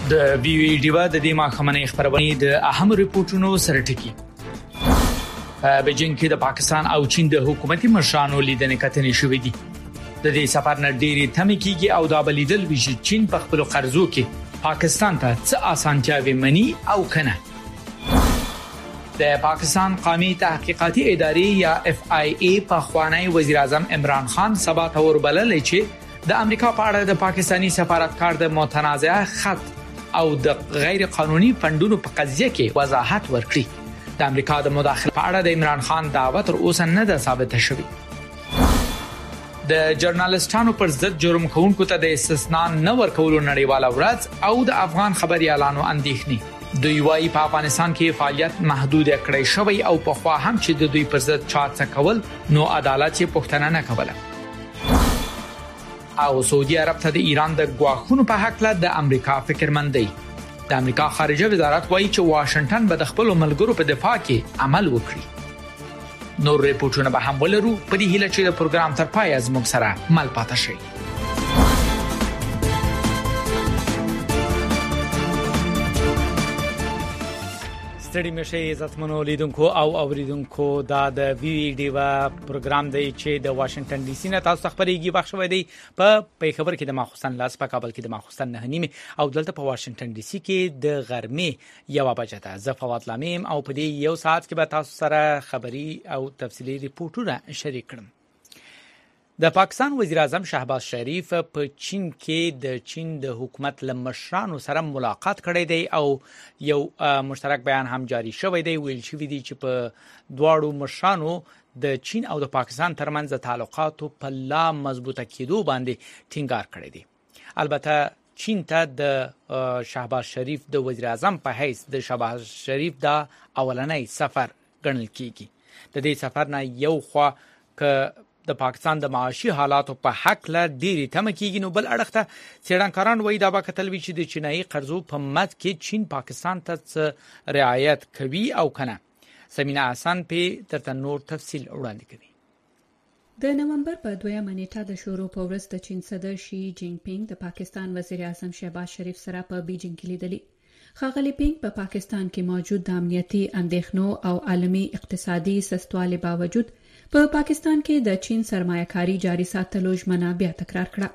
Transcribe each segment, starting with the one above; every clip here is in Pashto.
د وی وی ډیوا د دې ماخمنې خبرونه د اهم ریپورتونو سره ټکی په بیجینګ کې د پاکستان او چین د حکومتي مشرانو لیدنې کتنې شوې دي د دې سفر نه ډېری تمې کېږي او دا بلیدل وی چې چین په خپل قرضو کې پاکستان ته څه اسانتیاوي مني او کنه د پاکستان قومي تحقیقاتي ادارې یا FIA په خوانی وزیر اعظم عمران خان سبا ته وربللې چې د امریکا په اړه د پاکستانی سفارتکار د متنازعه خط او د غیر قانوني فندونو په قضیه کې وضاحت ورکړي د امریکا د مداخله په اړه د عمران خان دعوت تر اوسه نه ده ثابته شوې د ژورنالیستانو پر ضد جرم کوونکو ته د استثناء نه ورکولو نړیواله ورځ او د افغان خبريالانو اندېښنې دوی وايي په افغانستان کې فعالیت محدود کړی شوی او په خوا هم چې د دوی پر ضد چارڅ کول نو عدالت یې پښتنه نه کوله او سعودي عرب ته د ایران د غواخونو په حق له د امریکا فکرمندۍ د امریکا خارجه وزارت وايي چې واشنگټن به د خپل ملګرو په دفاع کې عمل وکړي نور ریپورتونه به هم ولرو په دې هیله چې د پروګرام تر پای زموږ سره مل پاتې شي ستړي مشه عزتمنو لیدونکو او اوریدونکو دا د وی ډیوا پروګرام دی چې د واشنگټن ډي سي نه تاسو خبرېږي بخښوي دی په خبر کې د ماخوستن لاس په کابل کې د ماخوستن نه نیمه او دلته په واشنگټن ډي سي کې د غرمې یو بجه ده زه فواد لامیم او په دې یو ساعت کې به تاسو سره خبري او تفصيلي ریپورتونه شریک کړم د پاکستان وزیر اعظم شهباز شریف په چین کې د چین د حکومت لمشرانو سره ملاقات کړی دی او یو مشترک بیان هم جاری شوی دی ویل شوی دی چې په دواړو مشرانو د چین او د پاکستان ترمنځ تعلقاتو په لا مضبوطه کېدو باندې ټینګار کړی دی البته چین ته د شهباز شریف د وزیر اعظم په حیث د شهباز شریف دا اولنۍ سفر ګڼل کیږي د دې سفر نه یو خوا ک د پاکستان د معاشي حالاتو په حق له ډېری تمه کېږي نو بل اړخ ته څېړنکاران وایي دا به کتل وي چې د چینایي قرضو په مد کې چین پاکستان ته رعایت کوي او کنه سمینه حسن په ترته نور تفصیل وړاندې کوي د نومبر په 2 نیټه د شروع په ورځ د چین صدر شي جین پینګ د پاکستان وزیر اعظم شهباز شریف سره په بیجینګ کې لیدلي ښاغلي پینګ په پاکستان کې موجود د امنیتي اندېښنو او عالمي اقتصادي سستوالي باوجود په پاکستان کې د چین سرمایه‌کاري جاري ساتلو ژمنه بیا تکرار کړه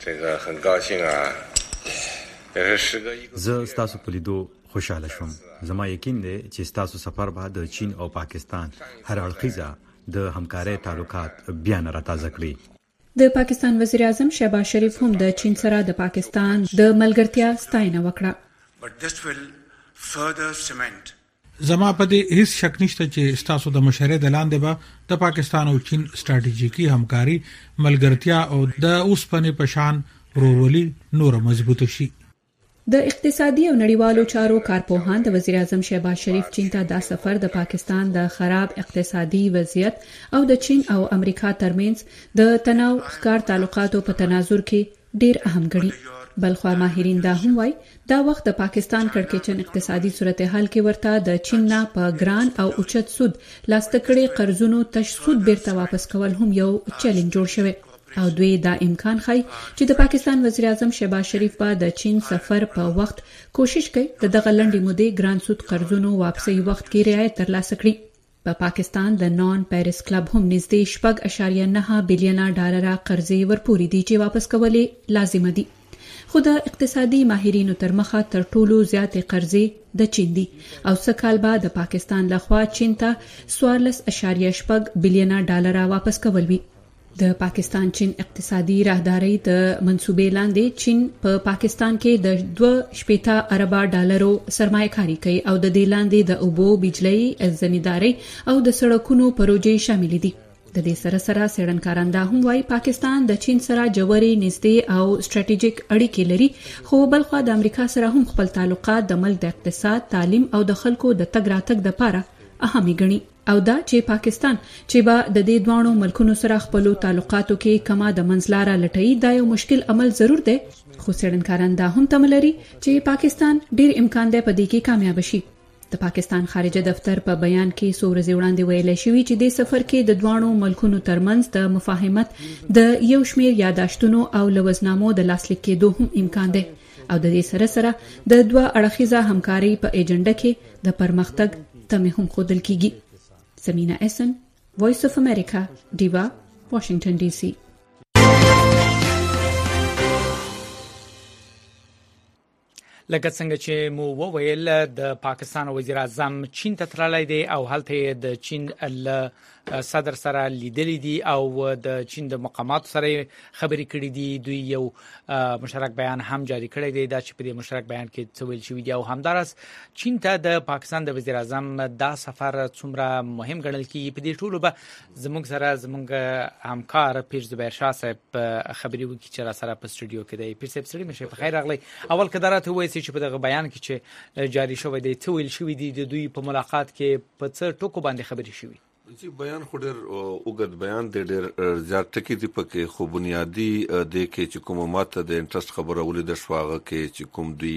زه ستاسو په لیدو خوشاله شوم زما یقین دی چې ستاسو سفر به د چین او پاکستان هر اړخیزه د همکارۍ تعلقات بیا نه راتازه کړي د پاکستان وزیر اعظم شهباز شریف هم د چین سره د پاکستان د ملګرتیا ستاینه وکړه زما په دې هیڅ شک نشته چې ستاسو د مشورې د لاندې به د پاکستان او چین ستراتیژیکي همکاري ملګرتیا او د اوسپنې پشان ورورولي نور مضبوط شي د اقتصادي او نړیوالو چارو کارپوهان د وزیر اعظم شهباز شریف چین ته دا سفر د پاکستان د خراب اقتصادي وضعیت او د چین او امریکا ترمنځ د تناو ښکار تعلقاتو په تناظر کې ډیر اهم ګڼي بلخوا ماهرین دا هم وایي دا وخت د پاکستان کړکېچن اقتصادي صورتحال کې ورته د چین نه په ګران او اوچت سود لاستکړې قرضونو تش سود بیرته واپس کول هم یو چیلنج جوړ شوی او دوی دا امکان ښيي چې د پاکستان وزیر اعظم شهباز شریف په د چین سفر په وخت کوشش کوي د دغه لنډې مودې ګران سود قرضونو واپسي وخت کې رعایت ترلاسه کړي په پاکستان د نان پیرس کلب هم نږدې 4.9 بلین ډالر قرضې ورپوري دي چې واپس کولې لازم دي خو د اقتصادي ماهرینو تر مخه تر ټولو زیاتې قرضې د چین دي او څه کال بعد د پاکستان لخوا چین ته 14.8 بلین ډالر واپس کول وی د پاکستان چین اقتصادي راهداري د منصوبې لاندې چین په پاکستان کې د 2.8 ارب ډالرو سرمایه‌کاري کوي او د دې لاندې د اوبو بجلی ځنیداري او د سړکونو پروژې شامل دي د دې سره سره څېړنکاران دا هم وايي پاکستان د چین سره جوړې نږدې او ستراتیژیک اړیکې لري خو بلخوا د امریکا سره هم خپل تعلقات د ملک د اقتصاد تعلیم او د خلکو د تګ راتګ لپاره اهم ګڼي او دا چې پاکستان چې با د دې دوانو ملکونو سره خپل تعلقاتو کې کما د منځلاره لټۍ دا یو مشکل عمل ضرور دی خو څېړنکاران دا هم تمه لري چې پاکستان ډېر امکان دی په دې کې کامیاب شي د پاکستان خارجه دفتر په بیان کې څو ورځې وړاندې ویلي شوی چې د سفر کې د دوانو ملکونو ترمنځ د مفاهمت د یو شمېر یاداشتونو او لوزنامو د لاسلیک کېدو هم امکان دی او د دې سره سره د دوه اړخیزه همکاري په ایجنډا کې د پرمختګ تمه هم ښودل کیږي. سمینا اسن، وایس اف امریکا، ډیوا، واشنگټن ډي سي. لکه څنګه چې مو وویل د پاکستان وزیر اعظم چین ته تللی دی او هلته د چین صدر سره لیدلې دي او د چین د مقامات سره خبرې کړې دي. دوی یو مشترک بیان هم جاری کړی دی دا چې په دې مشترک بیان کې څه ویل شوی دی او همدارس چین ته د پاکستان د وزیر اعظم دا سفر څومره مهم ګڼل کیږي. په دې ټولو به زموږ همکار پیر زبیر شاه صاحب خبرې وکړي چې را سره په سټوډیو کې دی. پیر صاحب سړي مشه په خیر راغلی. اول کدارته وایي چې په دغه بیان کې چې جاری شوی دی څه ویل شوی دی د دوی په ملاقات کې په څه ټکو باندې خبرې شوی. چې بیان خو ډېر اوږد بیان دی، ډېر زیات ټکي دي پکې، خو بنیادی دی کې چې کوم ماته د انټرست خبره ولید شواغه کې چې کوم دوی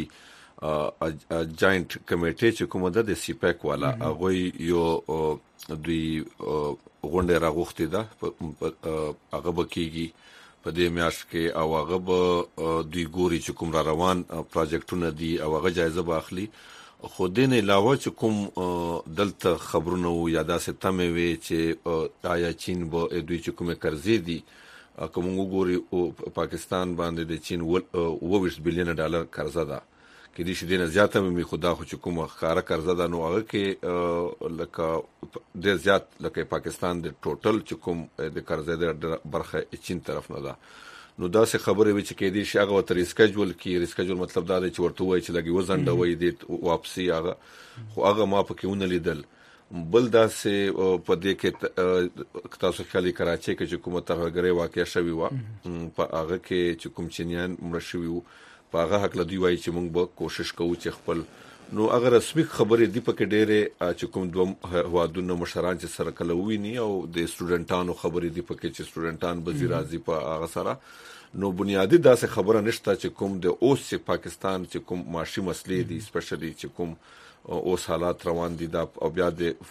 جاینټ کمیټه چې کوم د سی پیک والا هغه یو دوی غونډه راغوښتي ده هغه بکیږي په دې میاشت کې او هغه به دوی ګوري چې کوم را روان پروجیکټونه دي او هغه جایزه باخلي. خو دین علاوه چې کوم دلته خبرونه و یا داسې تمه وي چې آیا چین به دوی چې کومه قرضې دي کوم وګوري پاکستان باندې د چین 20 بلین ډالر قرضه ده کې دي چې دینه زیاته مې خدا خو چې کومه خاره قرضه ده نو هغه کې لکه ډېر زیات لکه پاکستان د ټوټل چې کوم د قرضې د برخه چین طرف نه ده. نو دا څه خبره وي چې کې دي چې هغه تر ریسکیجول کې ریسکیجول مطلب دا دی چې ورته وایي چې لګي وزنډوي د واپسی هغه خو هغه ما پکې ونه لیدل. بل دا څه په دې کې تاسو خالي کراچي کې چې کومه ترهګري واقع شوی و په هغه کې چې کوم چینیان مړ شوی و په هغه حق لدی وایي چې موږ به کوشش کوو چې خپل نو هغه رسمي خبرې دی پکې ډېرې چې کوم دوه هوادونو مشران چې سره کله ویني او د سټوډنټانو خبرې دی پکې چې سټوډنټان به راځي په هغه سره. نو بنیادی داسې خبره نشته چې کوم د اوس پاکستان چې کوم معاشي مسلې دي سپیشلی چې کوم اوس حالات روان دي دا او بیا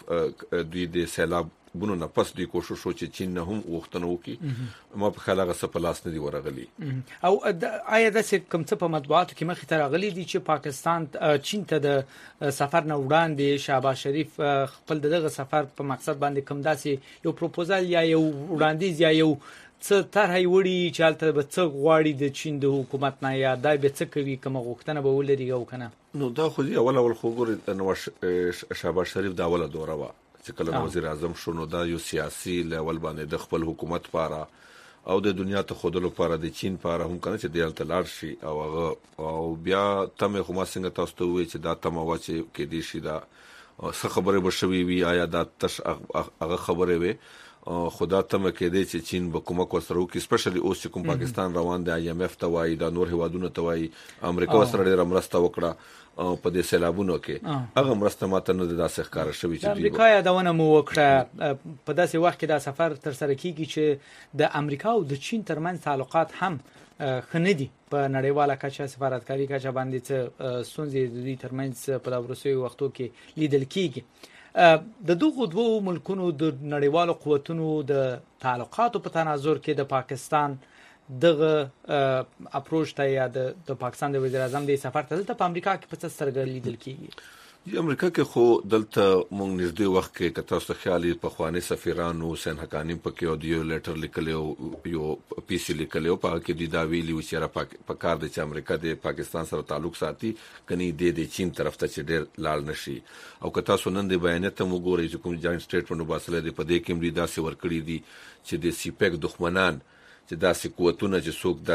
د دوی د سیلاب بونو نه پس دوی کوشش وکړي چې چین نه هم وختنه وکړي. ما په خیال هغه څه په لاس نه دی ورغلي او آیا د کوم څه په مطبوعاتو کې مخې ته راغلي دي چې پاکستان چین ته د سفر نه وړاندې شهباز شریف خپل دغه سفر په مقصد باندې کوم داسې یو پروپوزل یا یو وړاندیز یا یو څه طرحه وړي چې حالت به څه غواړي د چین د حکومت نه یا دای به څه کوي کوم غوښتنه به ولري او کنه؟ نو دا خو دی اول خو ګوري نو شهباز شریف دا اوله دوره وا چې کله وزیر اعظم شو نو دا یو سیاسي لیول باندې د خپل حکومت لپاره او د دنیا ته خودلو لپاره د چین لپاره هم کنه چې د التلار شي او هغه او بیا تمه خو ما څنګه تاسو ته وی چې دا تمه وا چې کې دي شي دا څه خبره بشوي وی آیا دا تش هغه خبره وي خدا تمه کې دي چې چین به کومک وسره وکړي سپیشلی اوس چې کوم پاکستان روان دی IMF ته وایي دا نور هوادونو ته وایي امریکا سره ډېر مرسته وکړه په دې سیلابونو کې هغه مرسته ماته نه داسې ښکار شوی چې امریکا یادونه مو وکړه په داسې وخت کې دا سفر تر سره کیږي چې د امریکا او د چین ترمنځ تعلقات هم خندي په نړیواله کچه سفارتکاري کچه باندې څه ستونزې د دوی ترمنځ په داورسوي وختو کې لیدل کیږي. د دغه دوه ملکونو د نړیوالو قوتونو د تعلقاتو په تناظر کې د پاکستان دغه اپروچ ته یا د پاکستان د وزیر اعظم د سفر ته په امریکا کې په څه سره لیدل کیږي؟ امریکا کې خو دلته مونږ نږدې وخت کې که تاسو خیالي په خواني سفیرانو حسین حقانی پکې او دیو لیټر لیکلو یو پی سی لیکلو په کې د دا ویلي چې را په کار د چې امریکا د پاکستان سره تعلق ساتي کني د چین طرف ته چې ډېر لاړ نشي. او که تاسو نن د بیانات ته وګورئ چې کوم جاینټ سټیټمنټ وباسل دي په دې کې هم داسې ورکړي دي چې د سی پیک دښمنان چې داسې قوتونه چې څوک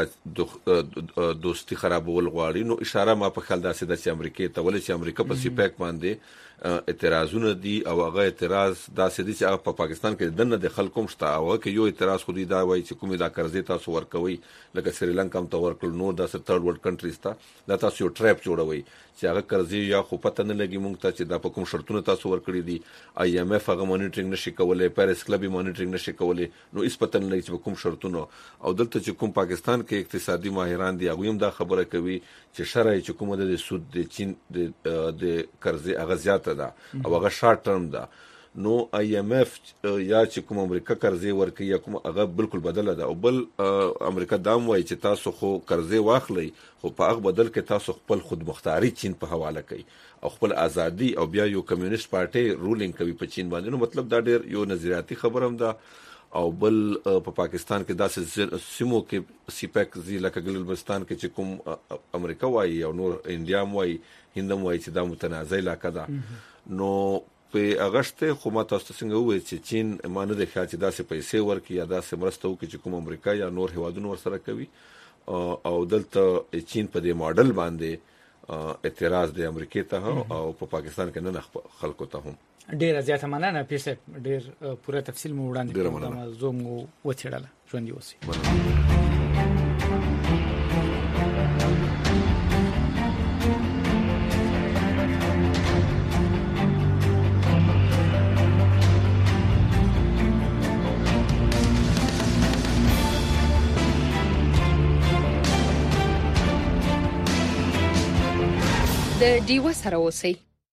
د دوستي خرابول غواړي نو اشاره ما په خیال داسې د امریکا ته ولې چې امریکا په سی پیک باندې اعتراضونه دي او هغه اعتراض داسې دي چې په پاکستان کې دنه د خلکو مشته او کې یو اعتراض خو دی دا وایي چې کومه دا قرضې تاسو ورکوي لکه سریلانکا هم ته ورکړل نو د ثird world countries ته دا تاسو یو ټریپ جوړوي چې هغه قرضې یا خو پته نه لګي مونږ ته چې دا په کوم شرطونو تاسو ورکړي دي IMF هغه مانیټرینګ نشي کولای پیرس کلب مانیټرینګ نشي کولای نو هیڅ پته نه لګي چې په کوم شرطونو او دلته چې کوم پاکستان کې اقتصادي ماهران دي هغه هم دا خبره کوي چې شرعي چې کومه د سود د چین د قرضې هغه زیاته ده او هغه شارټ ټرم ده. نو IMF یا چې کوم امریکا قرضې ورکوي یا کوم هغه بالکل بدله ده. او بل امریکا دام وایي چې تاسو خو قرضې واخلئ خو په هغه بدل کې تاسو خپل خود مختاري چین په حواله کوي او خپل ازادي او بیا یو کمیونست پارټي رولینګ کوي په چین باندې. نو مطلب دا ډېر یو نظریاتي خبره هم ده. او بل په پاکستان کې داسې سیمو کې سیپیک زی لکه ګلبستان کې چې کوم امریکا وایي او نور انډیا وایي هندم وایي چې دا متنازع علاقه ده. نو په اگست خو ما تاسو څنګه وایي چې چین مانه د خیال چې داسې پیسې ورکړي یا داسې مرسته وکړي چې کوم امریکا یا نور هیوادونو ورسره کوي او دلته چین په دې ماډل باندې اعتراض د امریکا ته او په پاکستان کې نه خلکو ته هم ډیر زیاته مننه. پیسه ډیر پوره تفصیل مو وړاندې کړو. موضوع مو وڅېړله. ژوندۍ اوسئ. د ډیوه سره اوسئ.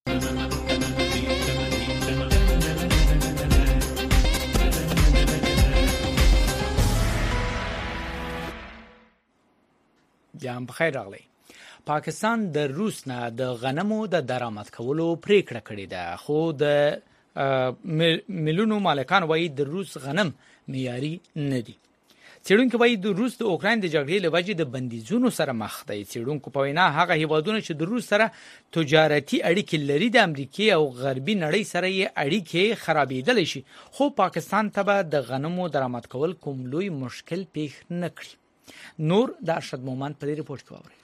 جام بخیر راغلی. پاکستان د روس نه د غنمو د درآمد کولو پریکړه کړې ده، خو د ملونو مالکان وایي د روس غنم معیاري نه دي. څېړونکو وایي د روس د اوکراین د جګړې له وجې د بندیزونو سره مخ دی. څېړونکو په وینا هغه هیوادونه چې د روس سره تجارتي اړیکې لري د امریکای او غربي نړۍ سره یې اړیکې خرابېدلی شي، خو پاکستان ته به د غنمو درآمد کول کوم لوی مشکل پیښ نه کړي. نور د ارشد مومند په دې ریپورت کې واورئ.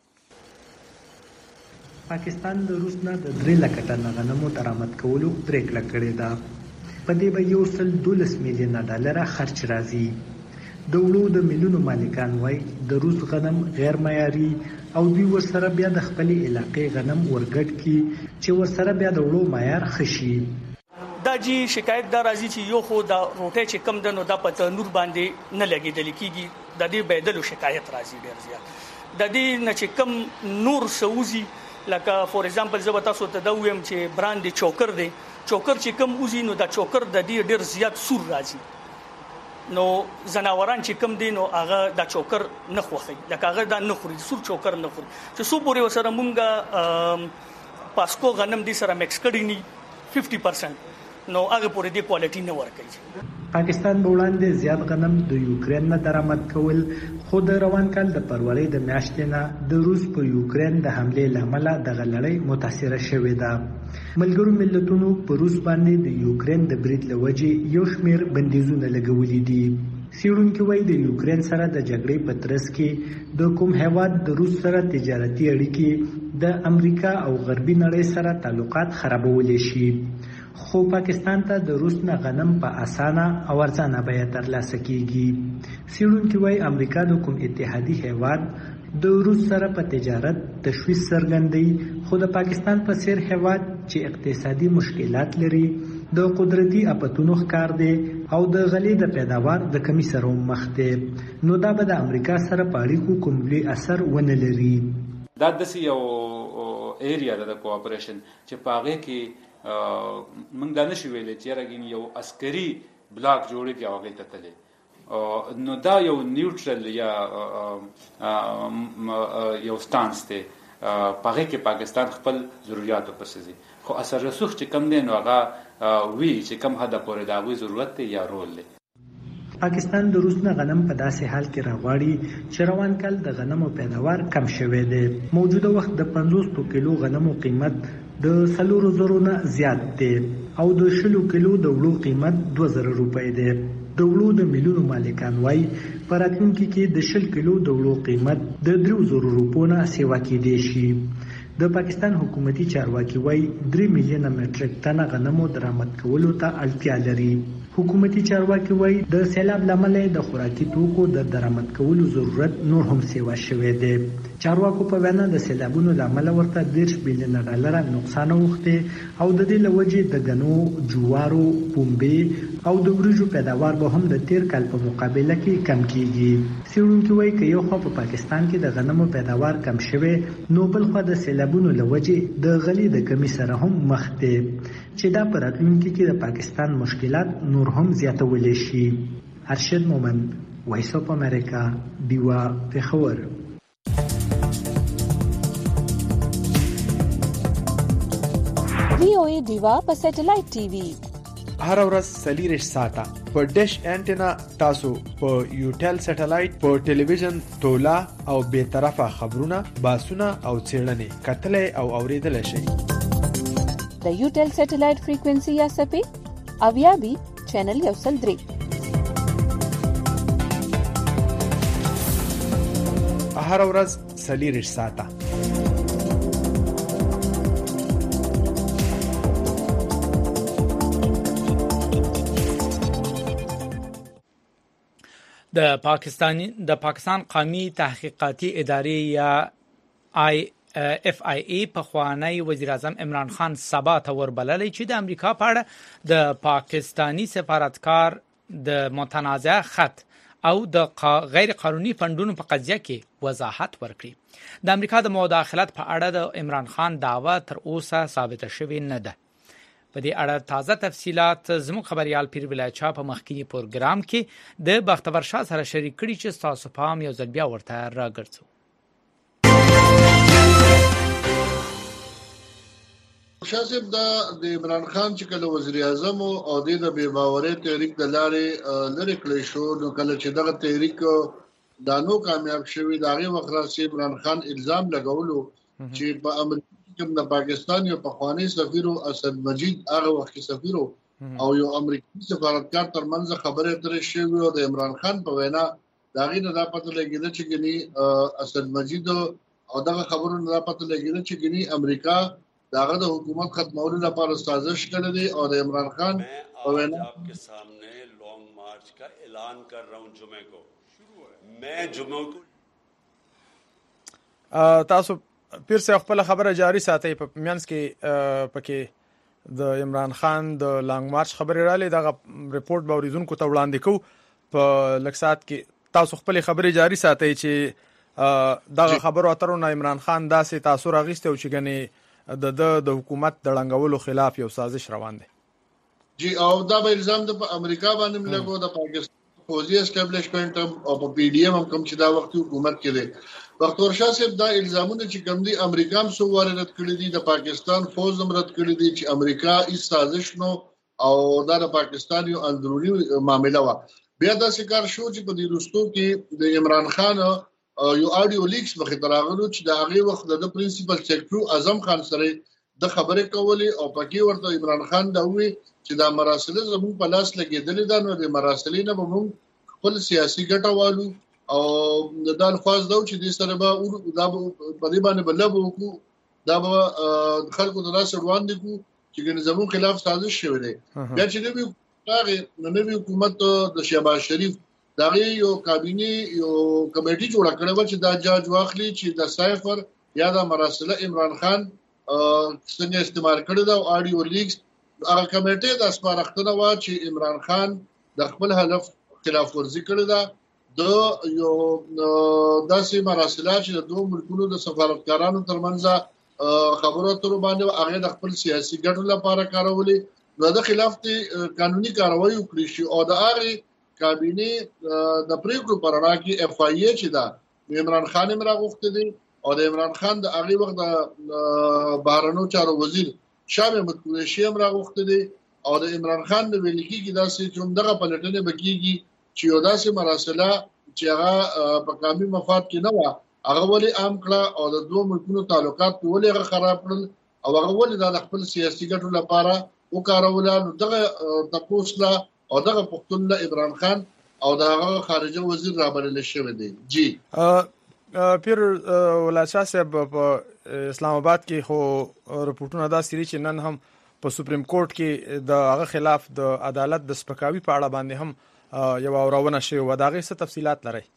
پاکستان د روس نه د 3 لک ټن غنمو درآمد کولو پریکړه کړې ده. په دې به $112 میلیونه خرچ راځي. د وړو د میلیونو مالکان وایي د روس غنم غیر معیاري او دوی ورسره بیا د خپل علاقې غنم ورګډ کی چې ورسره بیا د وړو معیار خشي. دا جی شکایت دا راځي چې یو خو دا روټه چې کم دنو دا په تنور باندې نه لګیدل کیږي. د دې بدلو شکایت راځي ډیر زیات. د دې نه چې کم نور سوزي لکه فور ایگزامپل زه تاسو ته دا ویم چې برانډ چوکر دی، چوکر چې کم اوزي نو دا چوکر د دې ډیر زیات سور راځي. نو زناوران چې کم دي نو هغه دا چوکر نه خوخي، دا هغه دا نه خوري، سور چوکر نه خوري. چې سو پورې وسره مونږه پاسکو غنم دي سره مکس کړی ني 50%، نو هغه پورې دی کوالټي نه ورکړي. پاکستان په وړاندې زیات غنم د یوکرين نه درآمد کول، خو د روان کال د فروری د میاشتې نه د روس په یوکرين د حمله لامل د غلړۍ متاثره شوې ده. ملګرو ملتونو په روس باندې د یوکرين د برید لوجې یو شمېر بندیزونه لګولې دي. څېړونکي وایي د یوکرين سره د جګړې په ترڅ کې د کوم هیواد د روس سره تجارتي اړیکې د امریکا او غربي نړۍ سره تعلقات خرابولی شي. خو پاکستان ته د روس نه غنم په اسانه او ارزانه بیه ترلاسه کیږي. څېړونکي وایي امریکا د کوم اتحادي هیواد د روس سره په تجارت تشویش څرګندوي، خو د پاکستان په څیر هیواد چې اقتصادي مشکلات لري، د قدرتي اپتونو ښکار دی او د غلې د پیداوار د کمی سره مخ دی، نو دا به د امریکا سره په اړیکو کوم لوی اثر ونه لري. دا د یو ایریا د کوآپریشن چې پاغه کې موږ دا نشو ویلې چې راګین یو عسکري بلاک جوړې کې هغه ته تللی، نو دا یو نیوټرل یا یو سټانس دی پاغه کې پاکستان خپل ضرورتو پسې، خو اثر رسوخ چې کم دی نو هغه وی چې کم حدا پورې دا وی ضرورت دی یا رول دی. پاکستان د روس نه غنم په داسې حال کې راغواړي چې روان کال د غنمو پیداوار کم شوی دی. موجوده وخت د 500 کیلو غنمو قیمت د 4,000 نه زیات دی او د 20 کیلو د وړو قیمت 2000 روپۍ دی. د وړو د میلیونو مالکان وایي په راتلونکي کې د 20 کیلو د وړو قیمت د 3000 روپو نه سیوا کېدی شي. د پاکستان حکومتي چارواکي وایي 3 میلیونه مټریک ټن غنمو درآمد کولو ته اړتیا لري. حکومتي چارواکي وایي د سیلاب لامل د خوراکي توکو د درآمد کولو ضرورت نور هم سیوا شوی دی. چارواکو په وینا د سیلابونو لامل ورته $10 بلیونه نقصان اوښتی او د دې له وجې د غنو، جوارو، پنبې او د وریجو پیداوار به هم د تیر کال په مقابله کې کم کیږي. څېړونکي وایي چې یو خو په پاکستان کې د غنمو پیداوار کم شوی، نو بل خو د سیلابونو لوجې د غلې د کمی سره هم مخ دي چې دا په راتلونکي کې د پاکستان مشکلات نور هم زیاتولی شي. ارشد مومن، وایس اف امریکا، دیوا، پېښور. وی او ای دیوا په سټلایټ ټي وي هر ورځ 40 ساعته په ډیش انټینا تاسو په یوټل سټلایټ په ټلویزیون تولا او به طرفه خبرونه، باسونه او څېړنې کتلې او اوریدل شي. د یوټل سټلایټ فریکوئنسي یا سپې اویابي چینل یو سل 3 هر ورځ 40 ساعته. د پاکستان قومي تحقیقاتي ادارې یا FIA په خوانی وزیر اعظم عمران خان سبا ته وربللی چې د امریکا په اړه د پاکستانی سفارتکار د متنازع خط او د غیر قانوني فندونو په قضیه کې وضاحت ورکړي. د امریکا د مداخلت په اړه د عمران خان دعوه تر اوسه ثابت شوی نه ده. په دې اړه تازه تفصيلات زموږ خبريال پیر ولایچا په مخکینی پروګرام کې د بختور شاه سره شریک کړي چې تاسو پام یو ځل بیا ورته راګرځو. شاسب د عمران خان چې کله وزیر اعظم او د بے باورۍ تحریک د لارې لری کړی شو، نو کله چې دغه تحریک دانو کامیاب شوی داغه وخت راځي عمران خان الزام لګولو چې په امریکا د پاکستان یو پخوانی سفیر اسد مجید هغه وخت سفیر او یو امریکایي سفارتکار ترمنځ خبره اترې شوې او د عمران خان په وینا داغه نه پته لګیده چې ګني اسد مجید او دغه خبرونه نه پته لګیده چې ګني امریکا داغه د حکومت ختمولو لپاره سازش کړې دي او د عمران خان په وینا आपके सामने लॉन्ग मार्च का ऐलान कर रहा हूं जुमे को मैं जुमे को تاسو پیر څه خپل خبره جاری ساتي په مینس کې پکې د عمران خان د لانګ مارچ خبرې را لې دغه ریپورت به اوریدونکو ته وړاندې کو په لکسات کې تاسو خپل خبره جاری ساتي چې دغه خبرو اترونه عمران خان داسې تاثیر اغیسته او چې ګنې د حکومت د لنګولو خلاف یو سازش روان دی. جی او دا به الزام د امریکا باندې لګو د پاکستان فوجي اسټابلیشمنت او په پی ډی ایم هم کوم چې دا وخت حکومت کې دی. بختور شاه صاحب دا الزامونه چې کوم دي امریکا هم سو وارد کړی دي، د پاکستان فوج هم رد کړی دي چې امریکا هیڅ سازش نو او دا د پاکستان یو اندرونی معاملې و. بیا دا ذکر شو چې په دې وروستو کې د عمران خان یو اډیو لیکس مخې ته راغلو چې د هغه وخت د پرنسپل سیکریټری اعظم خان سره د خبرې کولې او پکې ورته عمران خان دا وی چې دا مراسل زموږ په لاس لګېدل دي، نو د مراسلینه به موږ خپل سیاسي ګټه والو او دا الفاظ دا چې د سره به دا په دې باندې بل وکړو، دا به خلکو ته راس روان دي چې ګنې زموږ خلاف سازش شوی دی. بیا چې نوی حکومت د شهباز شریف دغه یو کابینه یو کمیټي جوړ کړو چې دا جاج واخلي چې د سایفر یا د مراسله عمران خان څنګه استعمال کړی دا اډیو لیکس هغه کمیټه د سپارښتنه وا چې عمران خان د خپل هدف خلاف ورزي کړی دا د یو داسې مراسلات چې د دوه ملکونو د سفارتکارانو ترمنځ خبرو اترو باندې هغه د خپل سیاسي ګټو لپاره کارولي، نو د خلاف ته قانوني کاروایی وکړي شي او د هغه کابینه د پریکړو پر اړه کې اف آی ای چې دا عمران خان هم راغوښته دي او د عمران خان د هغه وخت د بهرنیو چارو وزیر شاه محمود قریشي هم راغوښته دي او د عمران خان د ویل کېږي دا چې دغه پلټنه بکیږي چې یو داسې مراسله چې هغه په قومي مفاد کې نه و هغه ولې عام کړه او د دوه ملکونو تعلقات ولې هغه خراب کړل او هغه ولې د خپل سیاسي ګټو لپاره وکارول. نو دغه تاسو او دغه پښتون له عمران خان او دغه خارجه وزیر رابلل شوی دی. جی پیر ولایچا صاحب په اسلام آباد کې خو رپورټونه دا سری چې نن هم په سپریم کورټ کې د هغه خلاف د عدالت د سپکاوي په اړه باندې هم یو اورونه شوی و. دا غي څه تفصيلات لري؟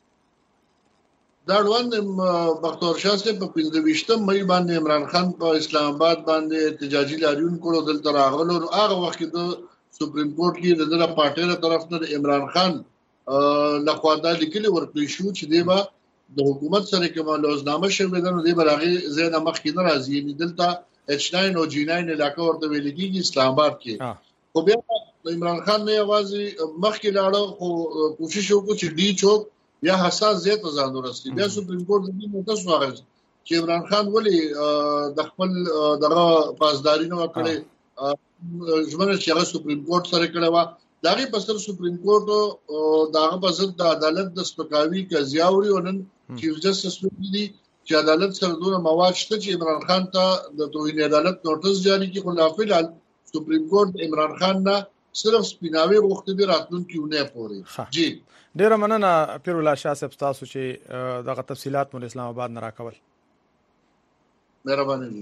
دا روان بختور شاه صاحب په 25 مې باندې عمران خان په اسلام آباد باندې احتجاجي لاریون کړو، دلته راغلو. هغه وخت د سپریم کورټ کې د دغه پارټي له طرف نه عمران خان لخوا دا لیکلي ورکړی شو چې دیبا د حکومت سره کومه لوزنامه شوې ده نو دی برغه زیاده مخ کې ناراضي یعنی دلته H9 او G9 علاقه ورته ویل کېږي اسلام آباد کې خو بیا عمران خان نه आवाज مخ کې لاړو خو کوشش وکړ چې ډي چوک یا حساس زیات ځان ورسي بیا سپریم کورټ د دې متاسو راغی چې عمران خان ولی د خپل دغه پاسداري نه وکړي ژمنه چې هغه سپریم کورټ سره کړه وا داغه پسر سپریم کورټ داغه پسر د عدالت د سپکاوي کزیاوري ونن چیف جسټس دي چې عدالت سره دونه مواد شته چې عمران خان ته د توهین عدالت نوټس جاری کی خلافل سپریم کورټ عمران خان نه صرف سپیناوي وخت دی راتلونکي پوري جی ډیر مننه پیر الله شاه صاحب تاسو چې دغه تفصيلات مول اسلام آباد نه راکول مهرباني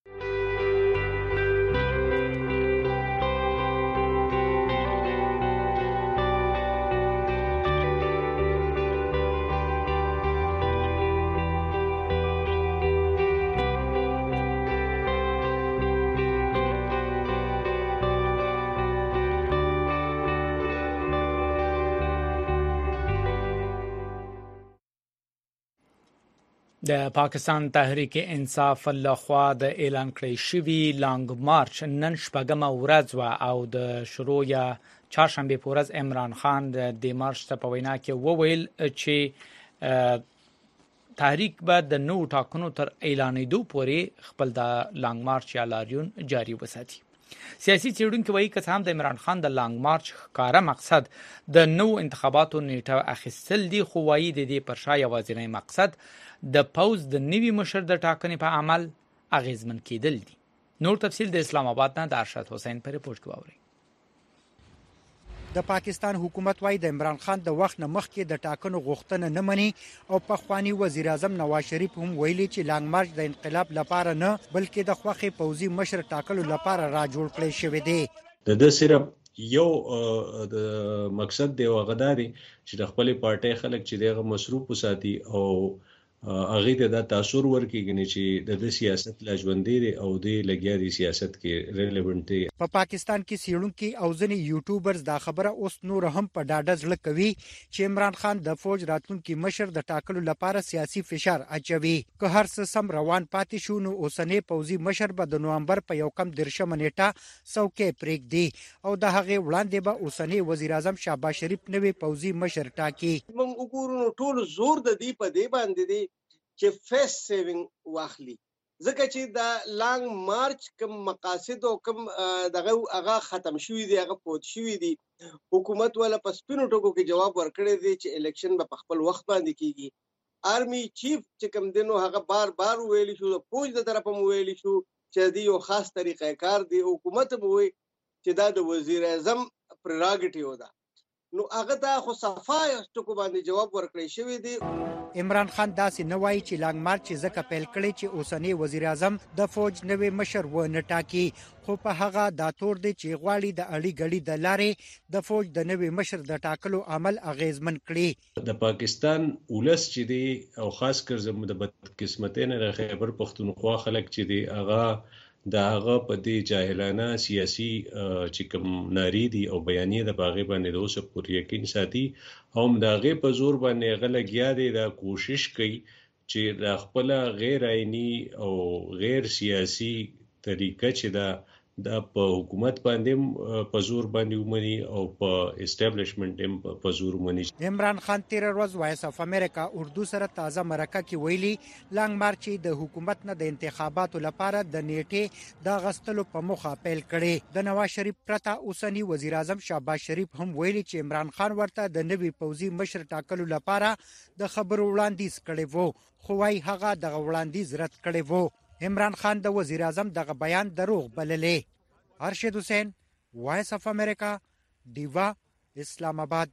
د پاکستان تحریک انصاف لخوا د اعلان کړی شوی لانګ مارچ نن شپږمه ورځ او د شروع یا چهارشنبه په ورځ عمران خان د مارچ په وینا کې وویل چې تحریک به د نو ټاکنو تر اعلانېدو پورې خپل د لانګ مارچ یا لاریون جاری وساتي. سیاسي څېړونکو وایي که هم د عمران خان د لانګ مارچ ښکاره مقصد د نو انتخاباتو نیټه اخیستل دي خو وایي د دې پر شا یوازینی مقصد د پوز د نوي مشر د ټاکنې په عمل اغیزمن کېدل دي. نور تفصیل د اسلام آباد نه د ارشد حسین پر رپورټ کې واوري. د پاکستان حکومت وايي د عمران خان د وخت نه مخکې د ټاکنو غوښتنه نه مني او په خواني وزیر اعظم نواز شریف هم ویلي چې لانګ مارچ د انقلاب لپاره نه بلکې د خوخي پوزي مشر ټاکلو لپاره را جوړ کړی شوی دی. د صرف یو د مقصد دی وغداري چې د خپل پارټي خلک چې دغه مصروف وساتي او هغه د تاثیر ورکیږي چې د سیاست لاجوندې دي او د لګیا دي سیاست کې ریلیونټ دي. په پاکستان کې سیړونکو او ځنی یوټیوبرز دا خبره اوس نور هم په ډاډه ځل کوي چې عمران خان د فوج راتلونکي مشر د ټاکلو لپاره سیاسي فشار اچوي. که هر څه سم روان پاتې شو نو اوسنۍ پوزي مشر به د نوامبر په یو کم درشمه نیټه څوکۍ پرېږدي او د هغه وړاندې به اوسنۍ وزیر اعظم شهباز شریف نوی پوزي مشر ټاکي. موږ وګورو ټول زور د دې په دې باندې دی چې فیس سیوینګ واخلي ځکه چې د لانګ مارچ کوم مقاصد او کوم دغه هغه ختم شوی دی هغه پوت شوی دی. حکومت ولا په سپینو ټکو کې جواب ورکړی دی چې الیکشن په خپل وخت باندې کیږي. آرمي چیف چې کوم دینو هغه بار ویلی شو د فوج د طرفه مو ویلی شو چې دی یو خاص طریقې کار دی. حکومت مو وی چې دا د وزیر اعظم پریراګټیو ده نو هغه دا خو صفای ټکو باندې جواب ورکړی شوی دی. عمران خان داسې نه وایي چې لانګ مارچ ځکه پیل کړی چې اوسنی وزیر اعظم د فوج نوی مشر و نه ټاکي خو په هغه دا تور دی چې غواړي د اړي غړي د لارې د فوج د نوی مشر د ټاکلو عمل اغیزمن کړي. د پاکستان ولس چې دی او خاص کر زموږ د بدقسمتۍ نه خیبر پختونخوا خلک چې دی هغه داغه په دې جاهلانه سیاسي چې کوم ناری دي او بیانیه د باغې باندې د اوسه پوری یقین ساتي هم داغه په زور باندې غلګیا دي دا کوشش کوي چې د خپل غیر عیني او غیر سیاسي طریقه چې دا په حکومت باندې په زور باندې ومني او په اسټابلیشمنت هم په زور ومني. عمران خان تیر ورځ وایس اف امریکا اردو سره تازه مرکه کې ویلي لانګ مارچ د حکومت نه د انتخاباتو لپاره د نیټه د غستلو په مخه پیل کړي. د نواز شریف پرته اوسنی وزیر اعظم شهباز شریف هم ویلي چې عمران خان ورته د نوي پوزي مشر ټاکلو لپاره د خبرو وړاندیز کړي وو خو وايي هغه د وړاندیز رد کړي وو. عمران خان د وزیر اعظم دغه بیان دروغ بللې. ارشد حسین وایس اف امریکا دیوا اسلام آباد.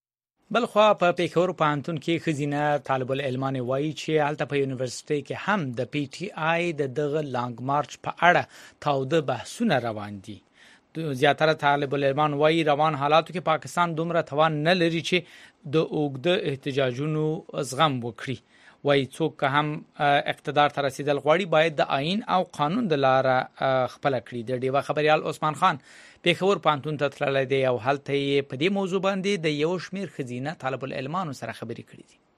بلخوا په پیښور پوهنتون کې خزینه طالب العلمان وایي چې هلته په یونیورسيټي کې هم د پی ټی آی دغه لانګ مارچ په اړه تاوده بحثونه روان دي. زیاتره طالب العلمان وایي روان حالاتو کې پاکستان دومره توان نه لري چې د اوږده احتجاجونو زغم وکړي. وایي څوک هم اقتدار ته رسیدل غواړي باید د آئین او قانون د لارې خپل کړي. د ډیوا خبريال عثمان خان پیښور پانتون ته تللی دی او هلته یې په دې موضوع باندې د یو شمیر خزینه طالب العلمانو سره خبرې کړې دي.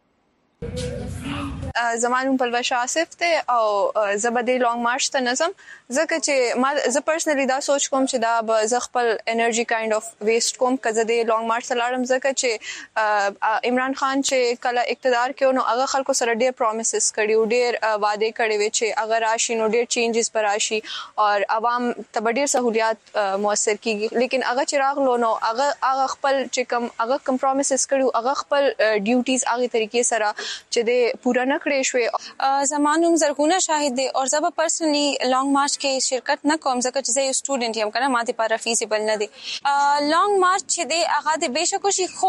زمانوم پلوش آصف ته او زبدې لونګ مارچ ته نظم ځکه چې ما زه پرسنلی دا سوچ کوم چې دا به ز خپل انرژي کایند اف ویسټ کوم کزه د لونګ مارچ لاړم ځکه چې عمران خان چې کله اقتدار کې نو هغه خلکو سره ډېر پرومیسز کړي ډېر وعده کړي وي چې اگر راشي نو ډېر چینجز پر راشي او عوام ته ډېر سہولیات موثر کیږي لیکن هغه چې راغلو نو هغه خپل چې کوم هغه کمپرومیسز کړي هغه خپل ډیوټیز هغه طریقې سره چې د پورا نه کړې شوې. زمانوم زرغونه شاهد دی او زه پرسنلی لونګ مارچ کې شرکت نه کوم ځکه چې زه یو سټوډنټ یم کنه ماته لپاره فیزیبل نه دی. لونګ مارچ چې دی هغه د بهشکه شي خو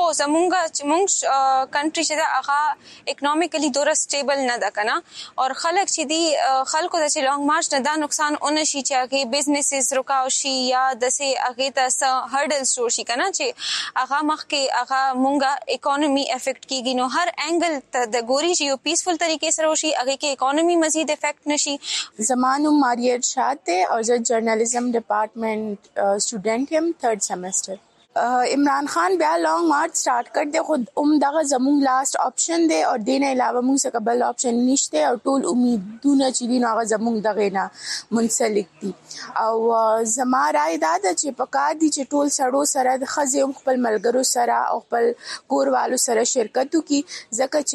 زمونږ کنټری چې دا هغه اکونومیکلی ډوره سټیبل نه ده کنه او خلک چې دی خلکو د لونګ مارچ نه دا نقصان اون شي چې هغه بزنسز رکاو شي یا د سه هغه ته هرډلز جوړ شي کنه چې هغه مخ کې هغه مونږه اکانومي افیکټ کیږي نو هر انګل ته د ګوري چې یو پیسفل طریقې سره وشي هغه کې اکانومي مزید افیکټ نشي. زمانوم ماریت شاد ته او زه جرنالیزم ډپارټمنټ سټوډنټ یم 3rd سیمستر. عمران خان بیا لونګ مارچ سٹارټ کړ دې خود دغه زموږ لاست آپشن دی او دین علاوه موږ څه بل آپشن نشته او ټول امیدونه چې دي هغه زموږ دغه نه منسلک دي او زما رائے دا ده چې پکار دي چې ټول سړو سره د خزي خپل ملګرو سره او خپل کوروالو سره شرکت وکړي ځکه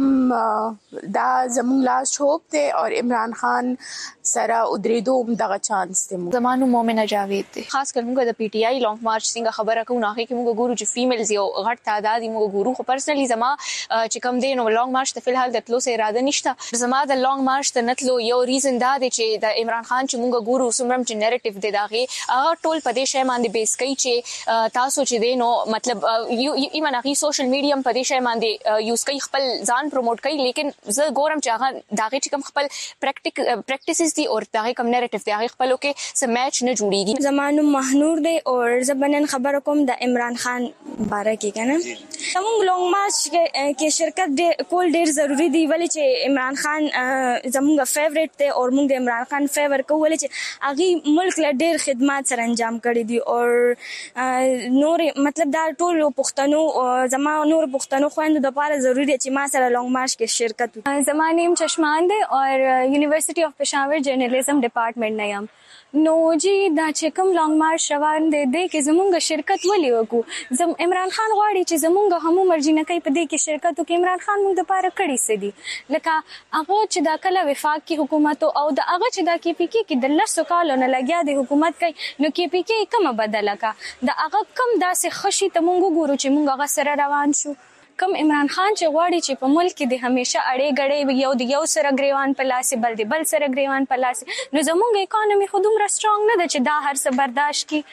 چې دا زموږ لاست هوپ دی او عمران خان سره ودریدو دغه چانس دی. زمانو مومنه جاوید دی خاص کر موږ د پی ټی آی لونګ مارچ څنګه خبره کوو نه کې موږ ګورو چې فیمیلز یو غټ تعداد موږ ګورو خو پرسنلی زما چې کم دی نو لونګ مارچ ته فلحال د تلو سه اراده نشته. زما د لونګ مارچ ته نتلو یو ریزن دا دی چې د عمران خان چې موږ ګورو سمرم چې نریټیو دی داغه هغه ټول په دې شی باندې بیس کوي چې تاسو چې دی نو مطلب ایمن هغه سوشل میډیا په دې شی باندې یوز کوي خپل ځان پروموټ کوي لیکن زه ګورم چې هغه داغه چې کم خپل پریکټیسز دي او داغه کم نریټیو دی هغه خپلو کې سم میچ نه جوړیږي. زمانو مهنور دی او زبنن خبر کوم د عمران خان باره کې کنه زموږ لونګ مارچ کې شرکت کول ډیر ضروری دی ولې چې عمران خان زموږ فیوریټ دی او موږ د عمران خان فیور کوو ولې چې هغه ملک له ډیر خدمات سره انجام کړی دي او نور مطلب دا ټول پښتنو زما نور پښتنو خويندو د لپاره ضروری دی چې ما سره لونګ مارچ کې شرکت وکړي. زما نیم چشمان دی او یونیورسيټي اف پېښور جرنالیزم ډپارټمنټ نه یم. نو جی دا چې کوم لونګ مارچ روان دی د کې زمونږ شرکت ولې وکړو عمران خان غواړي چې زمونږ همو مرجی نه کوي په دې کې شرکت وکړي. عمران خان موږ د پاره کړی سدي لکه هغه چې دا کله وفاق کی حکومت او د هغه چې دا کې پی کې د 100 کال نه لګیا د حکومت کوي نو کې پی کې کومه بدله کا د هغه کم داسې خشي ته مونږ ګورو چې مونږ هغه سره روان شو. کم عمران خان چې غواړي چې په ملک کې د همیشه اړې غړې یو د یو سره گریوان په لاس بل د بل سره گریوان په لاس نو زموږ اکانومي خودم رسترونګ نه ده چې دا هر څه برداشت کی.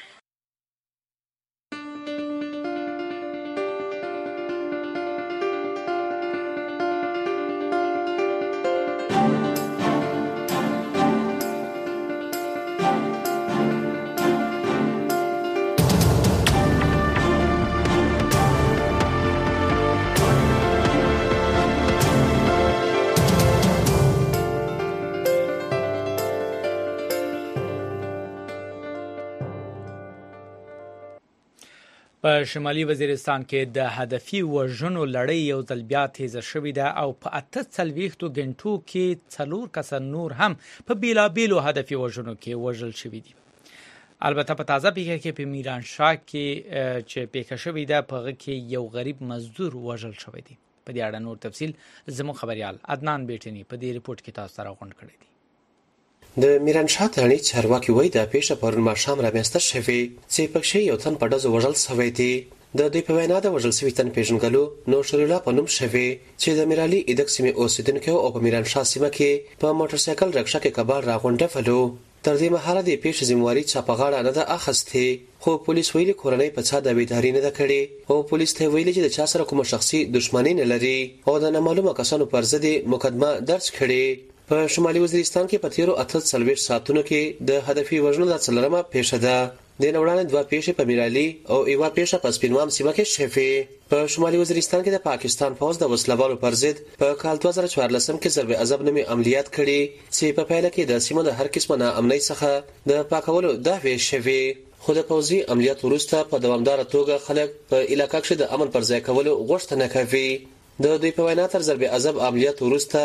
په شمالي وزیرستان کې د هدفي وژنو لړۍ یو ځل بیا تیزه شوې ده او په 48 غنټو کې 4 کس نور هم په بیلابیلو هدفي وژنو کې وژل شوي دي. البته په تازه پیښه کې په میران شاه کې چې پیښه شوې ده په هغه کې یو غریب مزدور وژل شوی دی. په دې اړه نور تفصیل زموږ خبريال عدنان بیٹنی په دې ریپورت کې تاسو سره غونډ کړی دی. د میران شاه ترانې چارواکي وایي دا پیښه پرون ماښام رامنځته شوې چې پکې یو تن په ډزو وژل شوی دی. د دوی په وینا د وژل شوي تن پیژنګلو نوشر الله په نوم شوی چې د میرالي ادک سیمې اوسیدونکو او په میران شاه سیمه کې په موټر سایکل رکشا کې کبار راغونډفلو. تر دې مهاله د پیښې ذمہواری چا په غاړه نه ده اخیستې خو پولیس ویلي کورنۍ په څا د ویداري نه ده کړې او پولیس ته ویلي چې د چا سره کوم شخصي دښمنی نه لري او د نامعلومه کسانو پر ضد مقدمه درج کړي. په شمالي وزیرستان کې په تیرو 48 ساعتونو کې د هدفي وژنو د څلورمه پیښه ده. د نوړانې دوه پیښې په میرالي او یو پیښه په سپینوام سیمه کې شوې. په شمالي وزیرستان کې د پاکستان فوج د وسلوالو پر ضد په کال 2014 کې ضرب عذاب نومي عملیات کړي چې په پیل کې د سیمو د هر قسمه ناامنۍ څخه د پاکولو دعوې شوې. خو د پوځي عملیات وروسته په دوامدار توګه خلک په علاقې کې د امن پر ځای کولو غوښتنه کوي. د دوی په وینا تر ضرب عذاب عملیات وروسته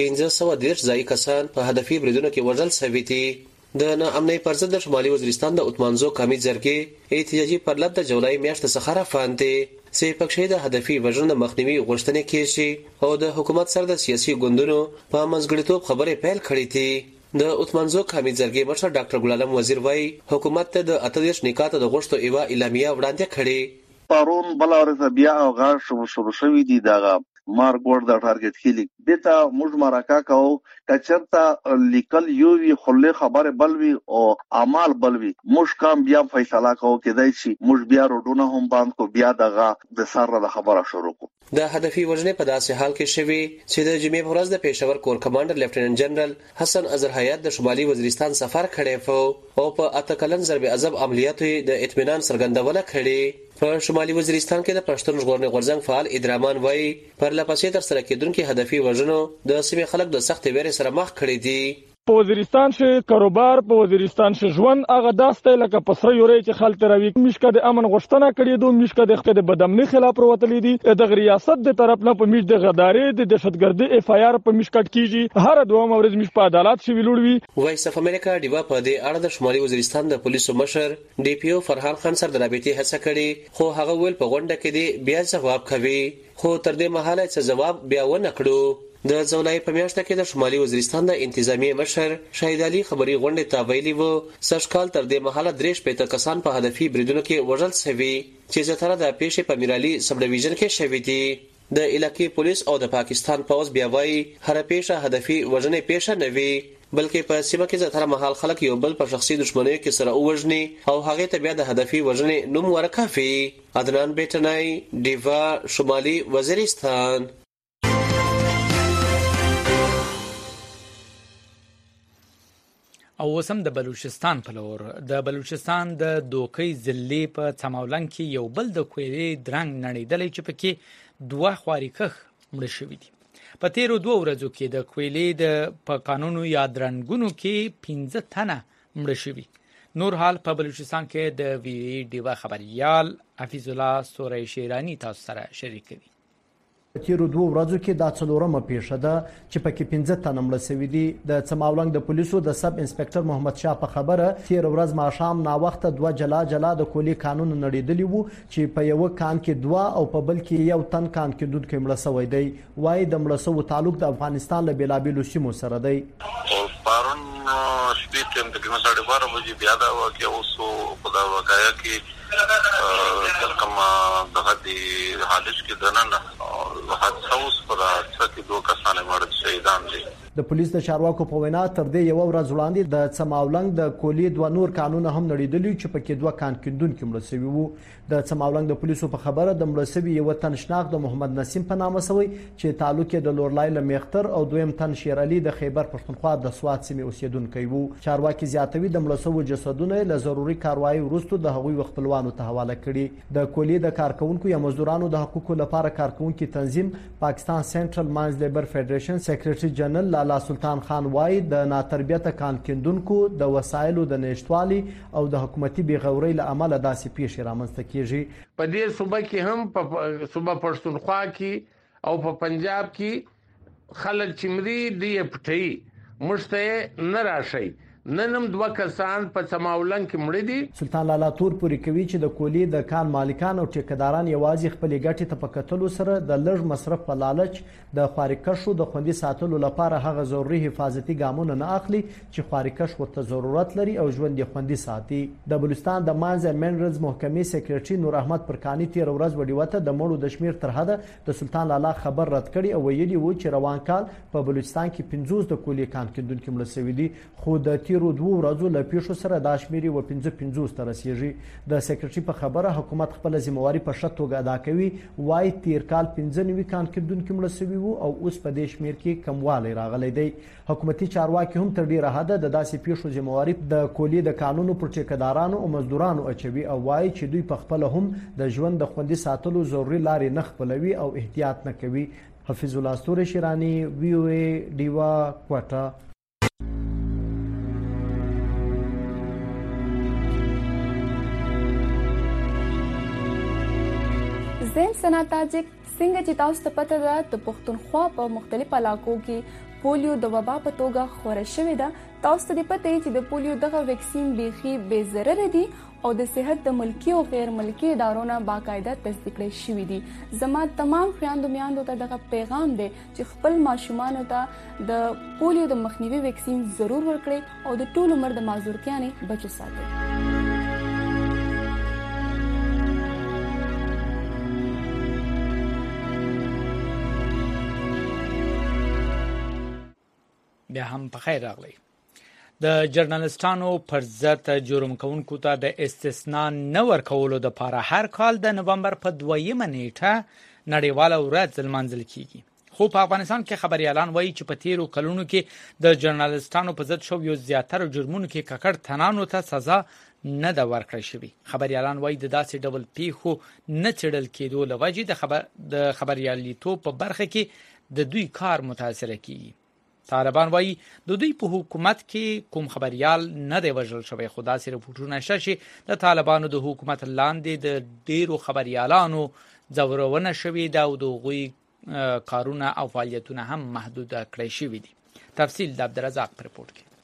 1510 ځایي کسان په هدفي بریدونو کې وژل شوي دي. د ناامنۍ پر ضد د شمالي وزیرستان د اتمانزو قومي جرګې احتجاجي پرلط د جولای میاشتې څخه راپاندې چې پکې د هدفي وژنې مخنیوي غوښتنې کیږي او د حکومت سره د سیاسي ګوندونو په منځګړیتوب خبرې پیل کړې دي. د اتمانزو قومي جرګې مشر ډاکټر ګلالم وزیر وايي حکومت ته د 28 نکات د غوښتو ایوا اعلامیه وړاندې کړې. پرون بل ورځ بیا غاښ شروع شوی دی دغه مارک ورډ د ټارګټ کیلی دته موږ مرکه کوو کچرته لیکل یو وی خله خبره بلوي او اعمال بلوي موږ کام بیا فیصله کوو کېدای شي موږ بیا روډونه هم باندې کو بیا دغه د سره د خبره شروع کو. د هدفي وژنې په داسې حال کې شوی چې د جمعې په ورځ د پېښور کور کمانډر لیفټیننټ جنرال حسن اظهر حیات د شمالي وزیرستان سفر کړی وو او په اتکلن ضرب عذاب عملیاتو د اطمینان څرګندونه کړې. په شمالي وزیرستان کې د پښتون ژغورنې غورځنګ فعال ادرامان وایي پر لپسې تر سره کېدونکو هدفي وژنو د سیمې خلک د سخت ویرې سره مخ کړي دي. په وزیرستان کې کاروبار په وزیرستان کې ژوند هغه داسته لکه پسره یوري چې خلک راوي مشکه د امن غوښتنه کړې دوه مشکه د خپل بدامنۍ خلاف وروتلې دي د ریاست د طرف نه په مش د غداري د دهشتګردي اف آی آر په مشکټ کیږي هر دوه مورز مش په عدالت شوی لوړوي. وایس اف امریکا دیوا په دې اړه د شمالي وزیرستان د پولیسو مشر ډي پی او فرحان خان سره د رابطې هڅه کړې خو هغه ویل په غونډه کې دی بیا جواب کوي خو تر دې مهاله څه جواب بیا ونه کړو. د جولای په میاشت کې د شمالي وزیرستان د انتظامی مشر شهید علي خبري غونډه ته ویلي وو سشکال تر دې مهاله 3 کسان په هدفي بریدونو کې وژل شوي چې زیاتره د پیښې په میرالي سب ډیویژن کې شوي دي. د علاقې پولیس او د پاکستان پوز بیا وايي هر پیښه هدفي وژنې پیښه نه وي بلکې په سیمه کې زیاتره مهال خلک یو بل په شخصي دښمنۍ کې سره وژني او هغه ته بیا د هدفي وژنې نوم ورکوي. عدنان بیٹنای دیوا شمالي وزیرستان. او وسم د بلوچستان په لور د بلوچستان د دوکۍ ضلع په څماولنګ کې یو بل د کویری درنګ نړیدلې چې پکې دوه خواريکخ مړ شوی دي. په تیرو 2 ورځو کې د کویلی د په قانونو یا درنګونو کې 15 تنه مړ شوی. نور حال په بلوچستان کې د وی ډیوا خبريال حفیظ الله سوري شیرانی تاسو سره شریک دي. تیرو 2 ورځو کې د څلورمه پیښه ده چې پکې 15 تنه مړ شوي دي. د څماولنګ د پولیسو د سب انسپکټر محمد شاه په خبره تیر ورځ ماښام نا وخت 2 جلا د کولی قانون نړیدلی وو چې په یو کان کې 2 او په بل کې یو تن کان کې دود کې مړ شوی دی. وای د مړ شوو تعلق د افغانستان له بیلابیلو سیمو سره دی. پرون شپې کې تقریبا 12:30 بجې بیا دا واقعیا اوسو په دا واقعیا کې کومه دغه دی حالش کې دننه حادثه اوس پر څه کې 2 کسان مړ شهیدان دي. د پولیس د چارواکو په وینا تر دې یو ورځ وړاندې د څماولنګ د کولی 2 نور قانون هم نړیدلی چې پکې 2 کان کېندونکو مړ شوي وو. د څماولنګ د پولیسو په خبره د مړ شوي یو تن شناخت د محمد نسیم په نامه شوی چې تعلق یې د لورلای لمیختر او دویم تن شیر علي د خیبر پښتونخوا د سوات سیمې اوسیدونکو وو. چارواکي زیاتوي د مړ شوو جسدونه له ضروري کاروایی وروسته د هغوی خپلوانو ته حواله کړي. د کولی د کارکونکو یا مزدورانو د حقوقو لپاره کارکونکو تنظیم پاکستان سنټرل ماینز لیبر فدریشن سیکریټري جنرال لالا سلطان خان وای د ناتربیته کان کېندونکو د وسایلو د نشټوالي او د حکومتي بیغوري له عمله داسې پیښې رامنځته کیږي. په دې صوبه کې هم په صوبه پښتونخوا کې او په پنجاب کې خلک چې مري دی پټي مشته نه راشي. ننم 2 کسان په څماولنګ کې مړ دي. سلطان لالا تور پوری کوي چې د کولی د کان مالکان او ټیکداران یوازې خپل ګټې ته په کتلو سره د لږ مصرف په لالچ د خوارکشو د خوندي ساتلو لپاره هغه ضروري حفاظتي ګامونه نه اخلي چې خوارکش ورته ضرورت لري او ژوند یې خوندي ساتي. د بلوچستان د ماینز منرلز محکمې سیکریټري نور احمد پرکانی تیر ورځ وډیوته د مړو د شمیر تر حده د سلطان لالا خبر رد کړي او ویلي وو چې روان کال په بلوچستان کې 50 د کولی کان کېندونکو مړ شوي دي خو د تیرو 2 ورځو له پیښو سره دا شمېر 55 ته رسیږي. د سکرټري په خبره حکومت خپل ذمہواری په ښه توګه ادا کوي. وايي تیر کال 95 کان کېدونکو مړه شوي وو او اوس په دې شمېر کې کموالی راغلی دی. حکومتي چارواکي هم تر ډیره حده د داسې پیښو ذمہواری د کولې د قانونو پر ټیکدارانو او مزدورانو اچوي او وايي چې دوی په خپل هم د ژوند د خوندي ساتلو ضروري لارې نه خپلوي او احتیاط نه کوي. حفیظ الله استوري شیرانی VOA ډیوا کوټه. زم سنا تاجک څنګه چې تاسو ته پته ده د پښتونخوا په مختلفو علاقو کې پولیو د وبا په توګه خوره شوې ده. تاسو ته پته دی چې د پولیو دغه ویکسین بیخي بې ضرر دي او د صحت د ملکی او غیر ملکی ادارو نه باقاعده تصدیق کړي شوی دي. زما تمام خویندو میاندو ته دغه پیغام دی چې خپل ماشومان ته د پولیو د مخنیوي ویکسین ضرور ورکړي او د ټول عمر د معذورتیا نه بچ ساتي. بیا هم په خیر راغلی. د جرنالستانو پر ضد جرم کوونکو ته د استثناء نه ورکولو د لپاره هر کال د نومبر په 2 نیټه نړیواله ورځ لمانځل کیږي. خو په افغانستان کې خبريالان وایي چې په تیرو کلونو کې د جرنالستانو په ضد شویو زیاتره جرمونو کې ککړ تنانو ته سزا نه ده ورکړل شوې. خبريالان وایي د داسې ډول پیښو نه چړل کېدو لوجې د خبرياليتوب په برخه کې د دوی کار متاثر کیږي. طالبان وایي د دوی په حکومت کې کوم خبريال نه دی وژل شوی. خو داسې رپورټونه شته چې د طالبانو د حکومت لاندې د ډیرو خبريالانو ځورونه شوې ده او د غوي کارونه او فعالیتونه هم محدود کړی شوی دي. تفصیل د عبدالرزاق پر رپورت کې.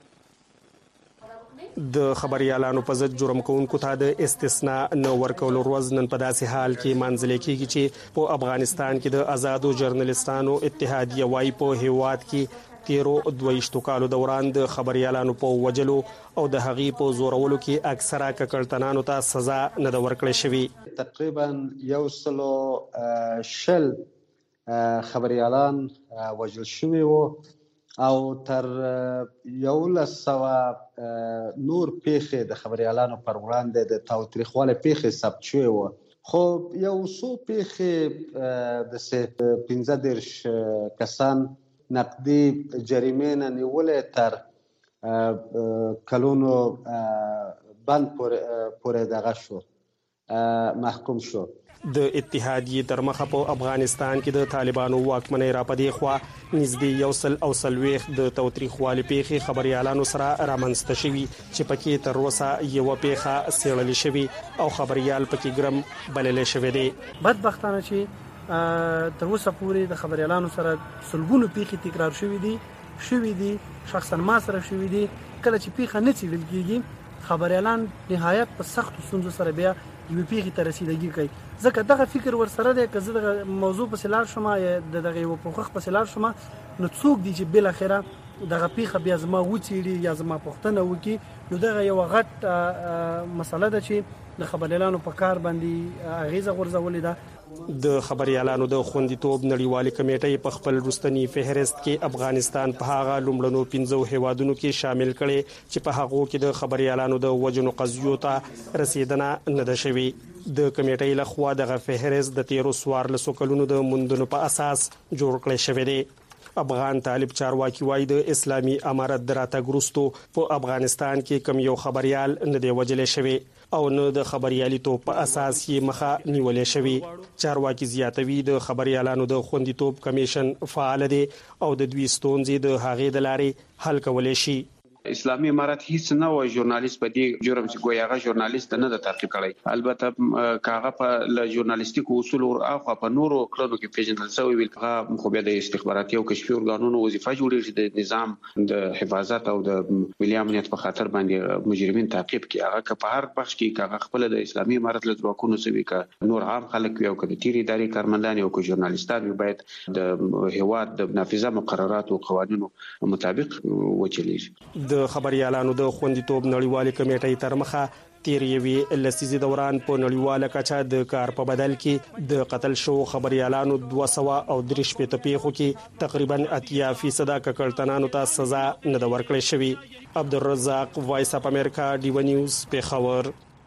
د خبريالانو په ضد جرم کوونکو ته د استثناء نه ورکول ورځ نن په داسې حال کې منځل کېږي چې په افغانستان کې د آزادو جرنالستانو اتحادیه وايي په هیواد کې تیرو 22 کالو دوران د خبريالانو په وجلو او د هغي په زورولو کې اکثره ککړتنانو ته سزا نه د ورکړې شوی. تقریبا 160 خبريالان وژل شوی وو او تر 1100 نور پیښې د خبريالانو پر وړاندې د تاوتریخواله پیښې ثبت شوی وو. خو یو څو پیښې د 15 کسان نقدي جریمه نه نیولې تر کلونو بند پورې دغه شو محکوم شو. د اتحادیې تر مخه په افغانستان کې د طالبانو واکمنۍ را پدې خوا نږدې 130 د توتریخوالي پیښې خبريالانو سره رامنځته شوي چې پکې تر اوسه یو پیښه سیړل شوی او خبريال پکې ګرم بلل شوی دی. بدبختانه چې تر اوسه پورې د خبريالانو سره سلګونو پیښې تکرار شوې دي شخصا ما سره شوې دي. کله چې پیښه نه څېړل کیږي خبريالان نهایت په سختو ستونزو سره بیا یو پیښې ته رسیدګي کوي. ځکه دغه فکر ورسره دی که زه دغه موضوع په سلار شمه یا دغه یو پوښښ په سلار شمه نو څوک دی چې بل اخره دغه پیښه بیا زما وڅېړي یا زما پوښتنه وکړي. نو دغه یو غټ مسله ده چې د خبريالانو په کار باندې اغیزه غورځولې ده. د خبريالانو د خوندیتوب نړیوالې کمیټې په خپل رستنی فهرست کې افغانستان په هغه لومړنو 15 هیوادونو کې شامل کړي چې په هغه کې د خبريالانو د وجنو قضیو ته رسیدنه نه ده شوی. د کمیټې لخوا دغه فهرست د 13 کلونو د مندونو په اساس جوړ کړی شوی دی. افغان طالب چارواکي وایي د اسلامي امارت دراتګ وروستو په افغانستان کې کم یو خبريال نه دی وژل شوی او نه د خبرياليتوب په اساس یې مخه نیولې شوی. چارواکي زیاتوي د خبريالانو د خوندیتوب کمیشن فعال دی او د دوی ستونزې د هغې د لارې حل کولای شي. اسلامي امارت هیڅ نه و ژورنالیست په دې جرم چې ګویاغه ژورنالیست نه د تعقیب کړی. البته کاغه په ل ژورنالیستیک اصول او اخوا په نورو کلونو کې پیژندل شوی ویل هغه خو بیا د استخباراتي او کشفي ارګانونو وظیفه جوړیږي د نظام د حفاظت او د ملي امنیت په خاطر باندې مجرمین تعقیب کوي. هغه په هر بخش کې کاغه خپل د اسلامي امارت له ځواکونو سوي ک نور عام خلک وي او ک د تیری ادارې کارمندان او ک ژورنالیستان باید د هواد د نافذه مقررات او قوانینو مطابق وچلیږي. د خبريالانو د خوندیتوب نړیوالې کمیټې تر مخه تیر یوې لسیزې دوران په نړیواله کچه د کار په بدل کې د قتل شو خبريالانو 230 پیښو کې تقریبا 80% ککړتنانو ته سزا نه د ورکړې شوې. عبدالرزاق وایس اپ امریکا ډیو نیوز پیښور.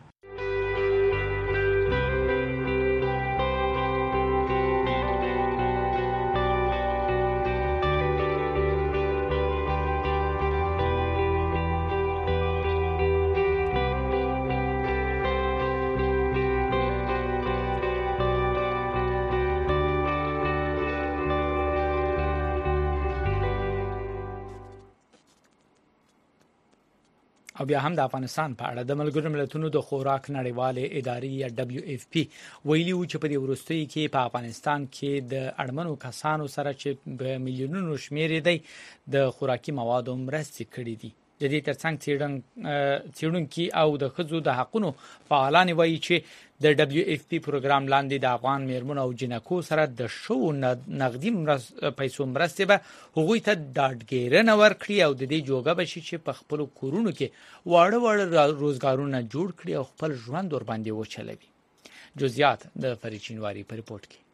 او بیا هم د افغانستان په اړه د ملګرو ملتونو د خوراک نړیوالې ادارې یا WFP ویلي و چې په دې وروستیو کې په افغانستان کې د اړمنو کسانو سره چې په میلیونونو شمېر دی د خوراکي موادو مرستې کړې دي. د دې ترڅنګ څېړونکي او د ښځو د حقوقو فعالان وایي چې د WFP پروګرام لاندې د افغان میرمنو او جنکو سره د شو نقدي پیسو مرستې به هغوی ته ډاډګیرنه ورکړي او د دې جوګه بشي چې په خپل کورونو کې واړه روزګارونه جوړ کړي او خپل ژوند ور باندې وچلوي. جزئیات د فریچینواری په ریپورت کې.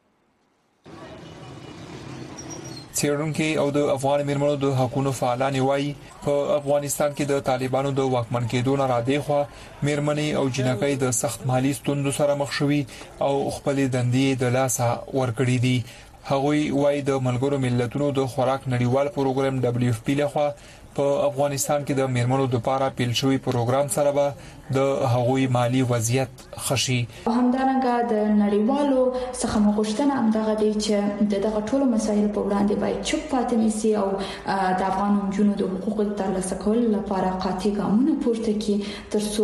څېړونکي او د افغان میرمنو د حقوقو فعالان وایي په افغانستان کې د طالبانو د واکمن کېدو نه را دی خو میرمنې او جنکۍ د سخت مالی ستونزو سره مخ شوي او خپل دندې د لاسه ورکړې دي. هغوی وایي د ملګرو ملتونو د خوراک نړیوال پروګرام WFP لخوا په افغانستان کې د میرمنو لپاره پیل شوی پروګرام سره به د هغوی مالی وضعیت خشي. همدارنګه د نړیوالو څخه مغشتنه همدغه دی چې دغه ټولو مسایل په وړاندې باید چوپ پاتې نشي او د افغان نجونو د حقوقو ترلاسه کولو لپاره قاطع ګامونه پورته کړي ترڅو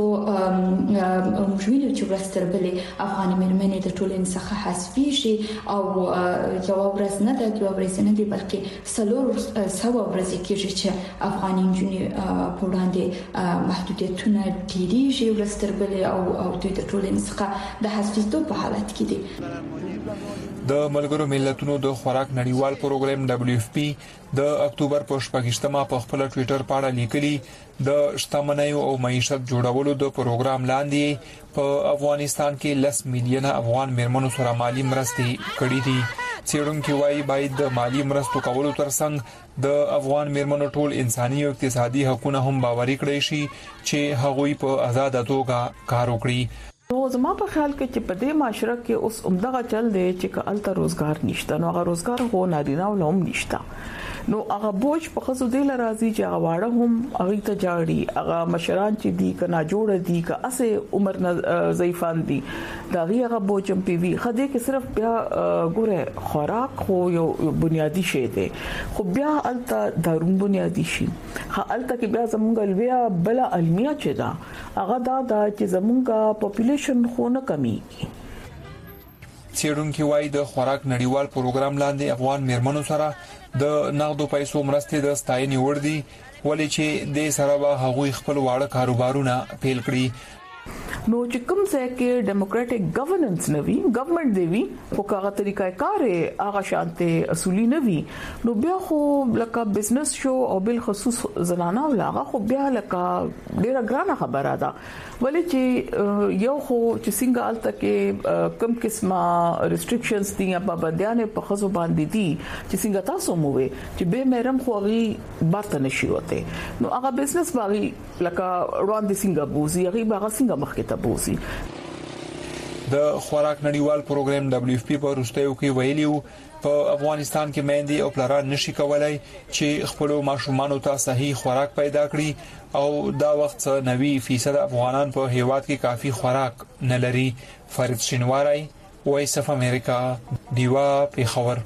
موږ وینو چې ورستربلې افغان میرمنې د ټولنې څخه حذفي شي او یو ورځ نه ده یو ورځ نه دی بلکې 300 ورځې کېږي چې افغان نجونې په وړاندې محدودیتونه ډېریږي ورستربلې او دوی د ټولنې څخه د حذفیتوب په حالت کې دي. د ملګرو ملتونو د خوراک نړیوال پروګرام WFP د اکتوبر په 28مه په خپل ټوئیټر باندې لیکلي د شتمنیو او معیشت جوړولو د پروګرام لاندې په افغانستان کې 10 میلیونه افغان میرمنو سره مالی مرستې کړې دي. څېړونکي وایي باید د مالی مرستو کولو ترڅنګ د افغان میرمنو ټول انساني او اقتصادي حقوقونه هم باوري کړي شي چې هغوی په آزاد توګه کار وکړي. نو زما په خیال کې چې په دې معاشره کې اوس عمدغه چل دی چې کالته روزګار نشته نو هغه روزګار هو نارینه ولوم نشته نو هغه بوج په خزو دی لرازي چې هغه واړه هم هغه ته جاړي هغه مشران چې دی کنا جوړ دي که اسه عمر ضعیفان دي دا هغه بوج هم پی وی خدای کې صرف بیا ګوره خوراک خو یو بنیادی شی دی خو بیا الته دارون بنیادی شي الته کې بیا زمونږ لویا بل علمیا چې دا هغه دا چې زمونږ پاپولیشن خو نه کمیږي. څېړونکي وایي د خوراک نړیوال پروګرام لاندې افغان میرمنو سره د نغدو پیسو مرستې د ستاینې وړ دي ولې چې د سره به هغوی خپل واړه کاروبارونه پیل کړي. نو چې کوم ځای کې ډیموکراټک ګورننس نوي ګورنمنت دی وی په هغه طریقې کار هغه شانته اصولي نوي نو بیا خو لکه بزنس شو او بل خصوص زنانه ولاغه خو بیا لکه ډیره ګرانه خبره ده ولې چې یو خو چې څنګه الته کې کم قسمه ریسټریکشنز دي یا پابندیاں په خصو باندې دي چې څنګه تاسو مو وي چې به مېرم خو غي برته نشي وته نو هغه بزنس باغی لکه روان دي څنګه بوزي هغه باغ څنګه مخکې ته بوزي. د خوراک نړیوال پروګرام WFP په وروستیو کې ویلیو په افغانستان کې میندې او پلران نشي کولای چې خپل ماشومان ته صحیح خوراک پیدا کړي او دا وخت 90% افغانان په هیواد کې کافي خوراک نه لري. فرید شینواری وایس اف امریکا دیوا پیښور.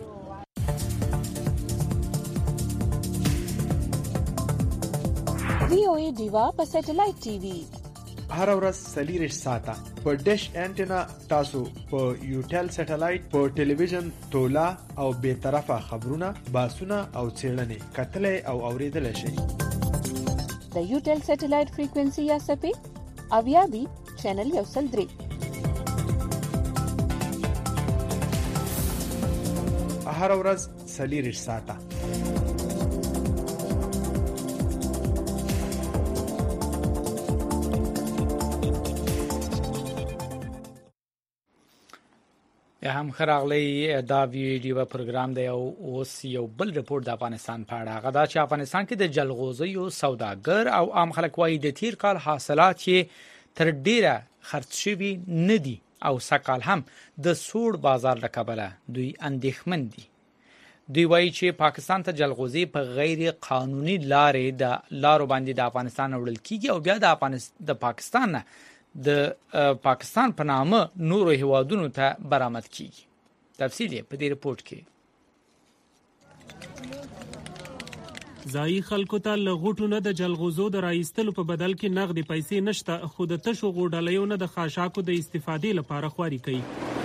VOA دیوا په سټلایټ ټي وي هر ورځ 40 ساعته په ډیش انټینا تاسو په یوټل سټلایټ په ټلویزیون تولا او به طرفه خبرونه باسونه او چیرنې کتلې او اوریدل شي. د یوټل سټلایټ فریکوئنسي یا سپې اویابي چینل یو سل درې هر ورځ 40 ساعته هم خراغلی دا ویډیو پروګرام دی او اوس یو بل رپورت د افغانستان په اړه غدا چې افغانستان کې د جلغوزي او سوداګر او عام خلک وايي د تیر کال حاصلات چې تر ډیره خرڅ شوي نه دي او سکال هم د سوړ بازار له کبله دوی اندېښمن دي. دوی وايي چې پاکستان ته جلغوزي په غیر قانوني لارې د لارو باندې د افغانستان وړل کیږي او بیا د پاکستان نه د پاکستان په نامه نورو هیوادونو ته برآمد کیږي. تفصیل په دې رپورت کې. ځایي خلکو ته له غوټو نه د جلغوزو د راایستلو په بدل کې نغدي پیسې نشته، خو د تشو غوډالیو نه د خاشاکو د استفادې لپاره خواري کوي.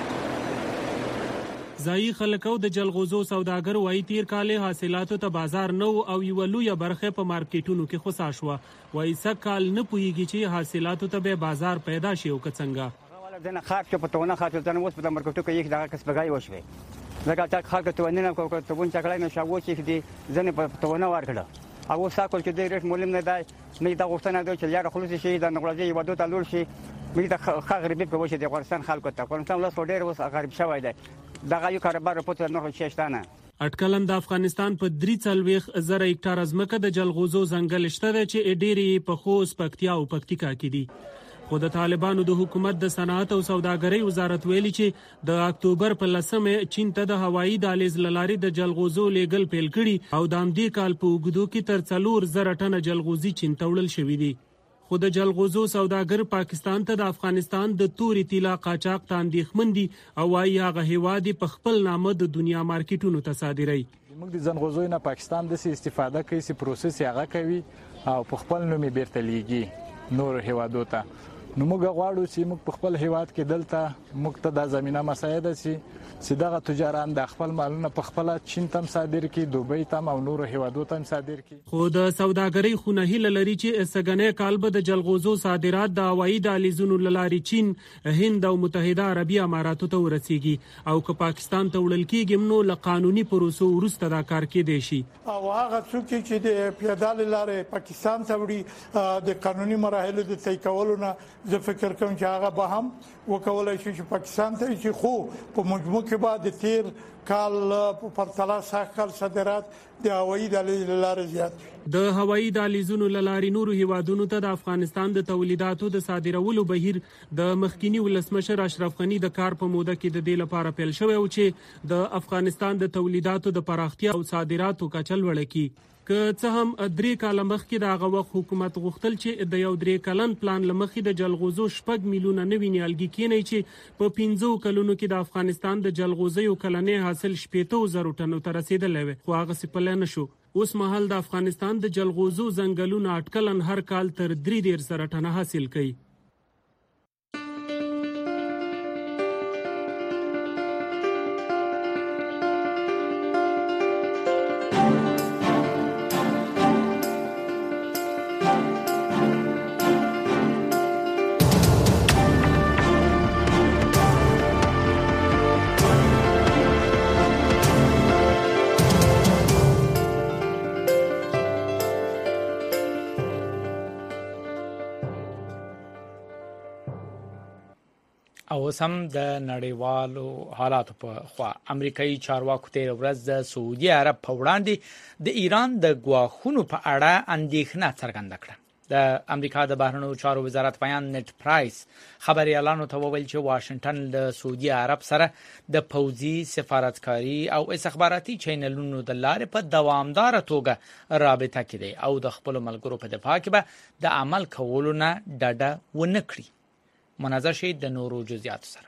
ځایي خلک او د جلغوزو سوداګر وايي تیر کال حاصلاتو ته بازار نه او یو لویه برخه په مارکیټونو کې خسا شوه. وايي سکال نه پوهیږي چې حاصلاتو ته به بازار پیدا شي او څنګه. دنه خاط چې په تونه خاط ځنه اوس په مارکیټو کې یک دغه کسبګای وشوي. لکه تا خلک ته ونه کو ته ون چکلای نه شاو چې دي ځنه په تونه ورکړه. او ساکل چې د ریټ مولم نه دی نه دا غوښتنه دوی چې یاره خلوص شي د نقلځي ودو ته لور شي. مې د خغربي په وشه د افغانستان خلکو ته افغانستان له سودیر اوس غریب شوی دی. دغه یو کاروبار په تر نو شېشتانه اټکلم د افغانستان په 3.0 هکټار ځمکه د جلغوزو ځنګل شته چې ډېری په خوست، پکتیا او پکتیکا کې دي. خو د طالبانو د حکومت د صنعت او سوداګرۍ وزارت ویلي چې د اکتوبر په 10مه چین ته د هوایي دهلیز لاري د جلغوزو لیګل پیل کړي او د امدې کال په وګړو کې تر 4,000 ټنه جلغوزي چین ته وړل شوې دي. خو د جلغوزو سوداګر پاکستان ته د افغانستان د توري طلا قاچاق ته اندېښمن دي او وايي هغه هیواد په خپل نامه د دنیا مارکیټونو ته صادروي. موږ د جلغوزو نه پاکستان د استفاده کوي چې پروسس یې هغه کوي او په خپل نوم بیرته لیږي نور هیوادو ته. نو موږ غواړو چې موږ په خپل هیواد کې دلته موږ ته د زمينه مساعده چې دغه تجاران د خپل مالونه په خپل چین تم صادر کړي، دوبۍ تم او نور هیوادو تم صادر کړي. خو د سوداګرۍ خونه هیله لري چې سګنې کال به د جلغوزو صادرات د هوایي دهلیزونو لاري چین، هند او متحده عربي اماراتو ته ورسیږي او که پاکستان ته وړل کېږي نو له قانوني پروسو وروسته دا کار کېدای شي. او هغه څوک چې د پیادل لارې پاکستان ته وړي د قانوني مراحلو د طی کولو نه زه فکر کوم چې هغه به هم وکولای شي چې پاکستان ته چې خو په مجموع کې بعد تیر کال په پرتله ساکل صادرات د هوایي دهلیز لارې زیات شي. د هوایي دهلیزونو لاري نورو هیوادونو ته د افغانستان د تولیداتو د صادرولو بهیر د مخکینی ولسمشر اشرف غنی د کار په موده کې د دې لپاره پیل شوی او چې د افغانستان د تولیداتو د پراختیا او صادراتو کچل وړکی. که څه هم 3 کال مخکې د هغه وخت حکومت غوښتل چې د یو 3 کلن پلان لمخې د جلغوزو 6 میلیونه نوي نیالګي کېنی چې په 15 کلونو کې د افغانستان د جلغوزیو کلنې حاصل 70,000 ټنو ته رسیدلی وي، خو هغه سپلې نشو. اوس مهال د افغانستان د جلغوزو ځنګلونه اټکلن هر کال تر 3,000 ټنه حاصل کوي. او سم د نړیوالو حالاتو په خوا امریکایي چارواکو تیر ورځ د سعودي عرب په وړاندې د ایران د ګواښونو په اړه اندېښنه څرګنده کړه. د امریکا د بهرنیو چارو وزارت بیان نت پرایس خبريالانو ته وویل چې واشنگټن له سعودي عرب سره د پوځي سفارتکاري او استخباراتي چینلونو د لارې په دوامدار توګه رابطه کوي او د خپل ملګرو په دفاع کې به د عمل کولو نه ډډه ونه کړي. مناظر شي د نورو جزئیات سره.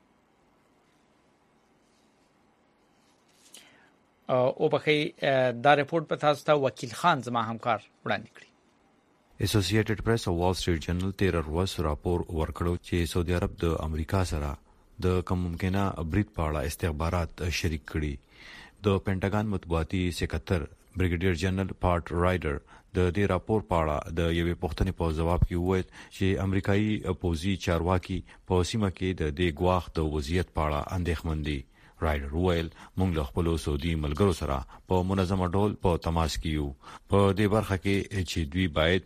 او بخې دا رپورت په تاسو ته وکیل خان زما همکار وړاندې کړی. اسوسییټډ پریس او وال سټریټ جرنل تیر ورځ راپور ورکړو چې سعودي عرب د امریکا سره د کوم ممکنه برید په اړه استخبارات شریک کړي. د پینټاګان مطبوعاتي سکرټر بریګیډیر جنرال پارټ رایډر د دې راپور په اړه د یوې پوښتنې په جواب کې وویل چې امریکایي پوځي چارواکي په سیمه کې د دې ګواښ د وضعیت په اړه اندېښمن دي. رایډر وویل موږ له خپل سعودي ملګرو سره په منظم ډول په تماس کې یو په دې برخه کې چې دوی باید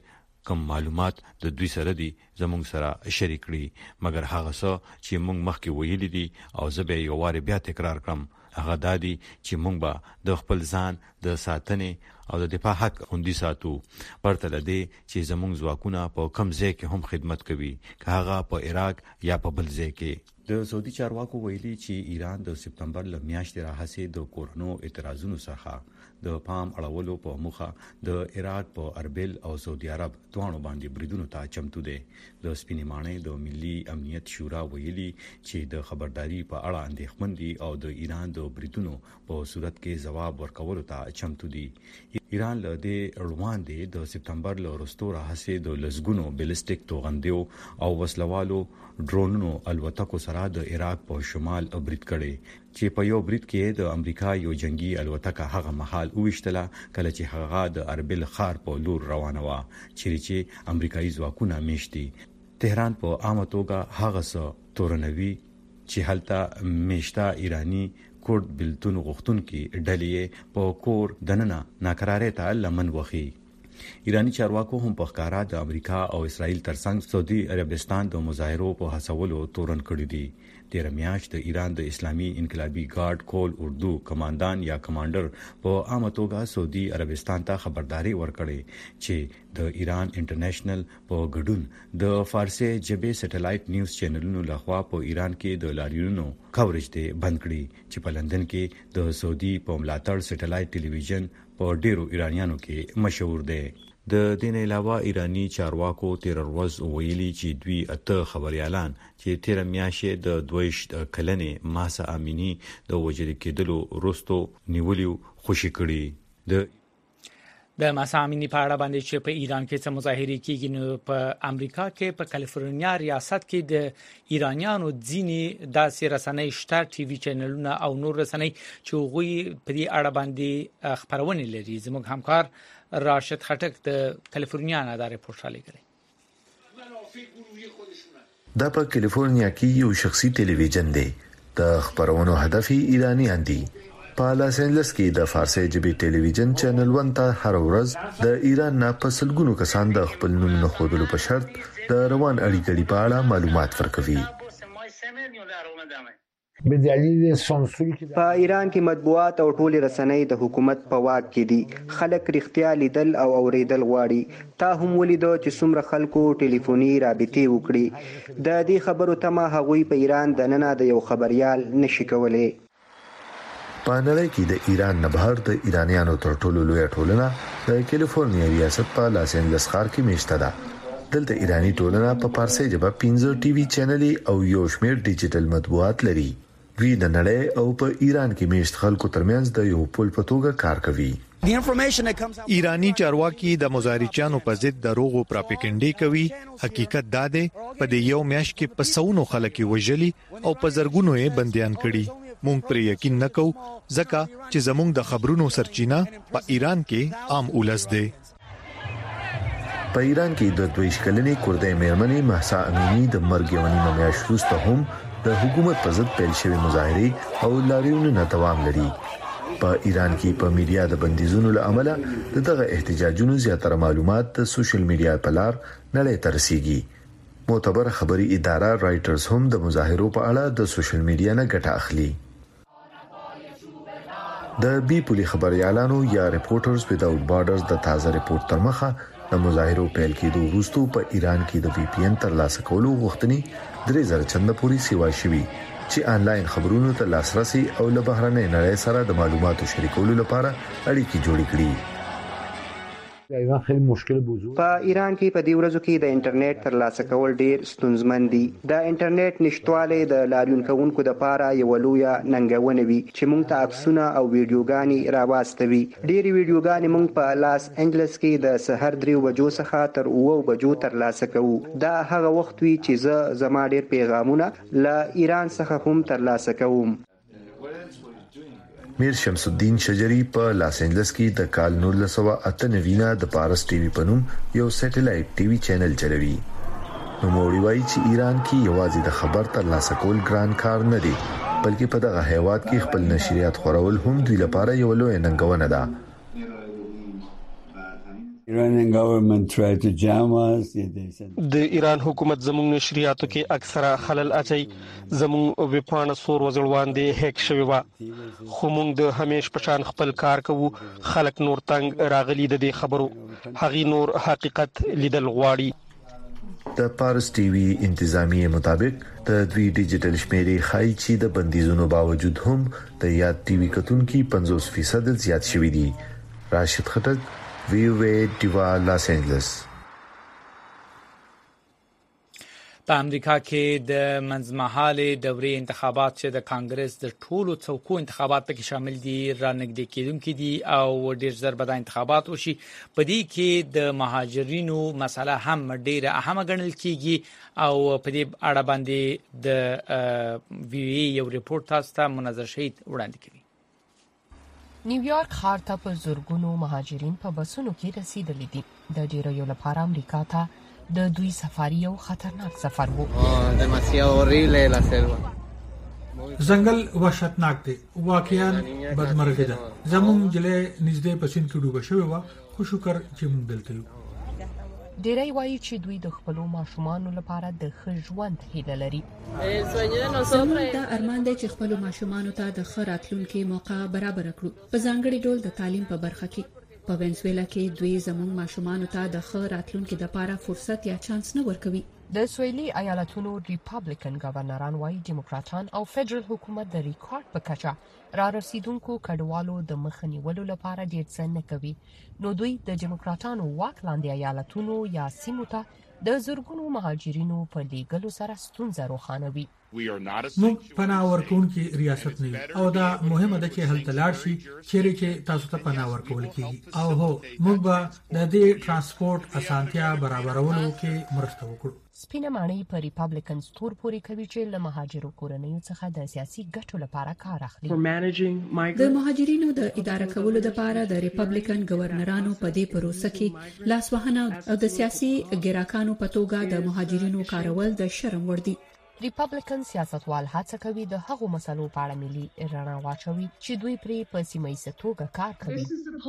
کم معلومات د دوی سره دي زموږ سره شریک کړي، مګر هغه څه چې موږ مخکې ویلي دي او زه به یو واره بیا تکرار کړم هغه دادی چې موږ به د خپل ځان د ساتنې او د دفاع حق خوندي ساتو، پرته لدی چې زموږ ځواکونه په کم ځای کې هم خدمت کوي، که هغه په عراق یا په بل ځای کې. د سعودي چارواکو ویلي چې ایران د سپتمبر ل میاشتې راهیسې د کورونو اعتراضونو څخه د پام اړولو په موخه د عراق په اربیل او سعودي عرب دوانو باندې بریدونو ته چمتو دي. د سپینې ماڼۍ د ملي امنیت شورا ویلي چې د خبرداري په اړه اندېښمن دي او د ایران د بریدونو په صورت کې جواب ورکولو ته چمتو دي. ایران له دې روان دي د سپتمبر ل وروسته راهیسې د لزګونو بیلستیک توغندیو او وسلوالو ډرونونو الوتکو سره د عراق په شمال برید کړي چې په یو برید کې د امریکا یو جنگي الوتکه هغه مهال وښتله کله چې هغه د اربیل ښار په لور روانه و چې امریکایي ځواکونه میشتي. تهران په عامه توګه هغه څه تورنوي چې هلته میشته ایرانی کورد بلتون غوښتونکي ډلې په کور دننه ناکرارۍ ته لمن وخی. ایرانی چارواکو هم په ښکارا د امریکا او اسرائیل ترڅنګ سعودي عربستان د مظاهرو په هڅولو تورن کړی دي. تیر میاشت د ایران د اسلامي انقلابي ګارد کول اردو کمانډان یا کمانډر په عامه توګه سعودي عربستان ته خبرداري ورکړي چې د ایران انټرنیشنل په ګډون د فارسی ژبې سټلایټ نیوز چینلونو لخوا په ایران کې د لاریونونو کوریج دی بند کړي چې په لندن کې د سعودي په ملاتړ سټلایټ ټلویزیون په ډیرو ایرانیانو کې مشهور دی. د دین علاوه ایرانی چارواکو تیر ورځ ویلي چې دوی اته خبريالان چې تیر میاشتې د 22 کلنې ماسه امینی د وجل کېدلو وروسته نیولیو خوشی کړي. د ماسه امینی په اړه باندې چې په ایران کې څه مظاهرې کیږي نو په امریکا کې په کالیفورنیا ریاست کې د ایرانیانو ځینی داسې رسنۍ شته ټي وي چینلونه او نور رسنۍ چې غوي په دې اړه باندې خبرونه لري. زموږ همکار راشد خټک د کالیفورنیا نه دا ریپورت رالیږلی. دا په کالیفورنیا کې یو شخصي ټلویزیون دی. د خبرونو هدف ایرانیان دي. په لاس انجلس کې د فارسی ژبې ټلویزیون چینل 1 ته هر ورځ د ایران نه په سلګونو کسان د خپل نوم نه خودلو په شرط د روان اړیکې په اړه معلومات ورکوي. په ایران کې مطبوعات او ټولې رسنۍ د حکومت په واک کې دي. خلک رښتیا لیدل او اوریدل غواړي. تا هم ولیدو چې څومره خلکو ټلیفوني رابطې وکړي. د دې خبرو تمه هغوی په ایران د ننه د یو خبريال نشي کولای. په نړۍ کې د ایران نه بهر د ایرانیانو تر ټولو لوی ټولنه د کالیفورنیا ریاست په لاس انجلس ښار کې میشته ده. دلته ایرانی ټولنه په فارسی ژبه 15 ټي وي چینل او یو شمېر ډیجیټل مطبوعات لري. وی د نړۍ او په ایران کې میشت خلکو ترمنځ د یو پل په توګه کار کوي. ایرانی چارواکي د مظاهرچیانو په ضد دروغ او پروپاګاندا کوي. حقیقت دا دی په دې یو میاشت کې په سونو خلک وژلي او په زرګونو یې بنديان کړي. مونږ پر یقین نکو ځکه چې زموږ د خبرونو سرچینه په ایران کې عام اولس دی. په ایران کې د 22 کلنې کورد میرمنې مهسا امینی د مرګ یو نیمه میاشت وروسته هم د حکومت په ضد پیل شوی مظاهرې او لاریونونه دوام لري. په ایران کې په میډیا د بندیزونو له امله دغه احتجاجونو زیاتره معلومات د سوشل میډیا په لار نړۍ ته رسیږي. معتبر خبري اداره رائټرز هم د مظاهرو په اړه د سوشل میډیا نه ګټه اخلي. د بي پولي خبريالانو یا ریپورټرز وداوټ بارډرز د تازه ریپورت تر مخه د مظاهرو پیل کېدو وروسته په ایران کې د وی پی ان ترلاسه کولو غوښتنې 3000 چنده پورې سیوا شوي چې آنلاین خبرونو ته لاسرسي او له بهرنۍ نړۍ سره د معلوماتو شریکولو لپاره اړیکې جوړې کړي. په ایران کې په دې ورځو کې د انټرنیټ ترلاسه کول ډیر ستونزمن دي. د انټرنیټ نشټوالی د لاریون کوونکو لپاره یو لوی ننګونه وي چې موږ ته عکسونه او ویډیوګانې راوستوي. ډېری ویډیوګانې موږ په لاس انجلس کې د سحر 3 بجو څخه تر 9 بجو ترلاسه کوو. دا هغه وخت وي چې زما ډیر پیغامونه له ایران څخه هم ترلاسه کوم. میر شمس الدین شجری په لاس انجلس کې د کال 1998 د پارس ټي وي پنوم یو سټلایټ ټي وي چینل چلوي. نو موري وایي چې ایران کې یوازې د خبر ترلاسه کول ګران کار نه دی بلکې په دغه هیواد کې خپل نشریات خورول هم دوی لپاره یو لوی ننګونه ده. د ایران حکومت زموږ نشریاتو کې اکثره خلل اچي زموږ ویبپاڼه سور وزړوان دي هک شوی و خو موږ د همیش پشان خپل کار کوو خلک نور تنگ راغلي د دې خبرو هغه نور حقیقت لیدل غواړي د پارس ټي وي انتظامی مطابق د دوی ډیجیټل شمیرې خای چې د بندیزونو باوجود هم د یاد ټي وي کتونکو 50% زیات شوي دي راشد خټک ویو ډیوا لاس انجلس په امریکا کې د منځمهاله دورې انتخابات چې د کانګرس د ټولو څوکو انتخابات پکې شامل دي رانګدې کېدونکې دي او ډېر زر به د انتخابات وشي په دې کې د مهاجرینو مسله هم ډېره اهمه ګڼل کېږي او په دې اړه باندې د وی یو ریپورت تاسو ته منظر شهید وړاندې کوي نیویارک ښار ته په زورګونو مهاجرین په بسونو کې رسیدلي دي د ډیرو لپاره امریکا ته د دوی سفر یو خطرناک سفر وو ځنګل وحشتناک دی واقعا بدمرغه ده زموږ جله نږدې پسین کې ډوبه شوی و خو شکر چې موږ دلته یو ډیری وایي چې دوی د خپل ماشومان لپاره د ښه ژوند هیله لري زموږ د ارمان دی چې خپل ماشومان ته د ښه راتلونکي موقع برابر کړو په ځانګړي ډول د تعلیم په برخه کې په وینزویلا کې دوی زموږ ماشومان ته د ښه راتلونکي لپاره فرصت یا چانس نه ورکوي د سویلي ایالتونو ریپابلیکن گورنران وايي ډیموکراټان او فدرال حکومت د ریکارډ په کچه را رسیدونکو کډوالو د مخنیولو لپاره ډېر څه نه کوي نو دوی د ډیموکراټانو واک لاندې ایالتونو یا سیمو ته د زورګونو مهاجرینو په لیږلو سره ستونزه روښانوي موږ پناه ورکوونکي ریاست نه او دا مهمه ده چې هلته لاړ شي چیرې چې تاسو ته پناه ورکول کیږي او هو موږ به د دې ترانسپورت اسانتیا برابرولو کې مرسته وکړو سپینه ماڼۍ په ریپابلیکن ستور پورې کوي چې له مهاجرو کورنیو څخه د سیاسي ګټو لپاره کار اخلي د مهاجرینو د اداره کولو لپاره د ریپابلیکن گورنرانو په دې پروسه کې لاسوهنه او د سیاسي ګراکانو په توګه د مهاجرینو کارول د شرم وړ دي ریپابلیکن سیاستوال هڅه کوي د هغو مسلو په اړه ملي رڼا واچوي چې دوی پرې په سیمه ییزه توګه کار کوي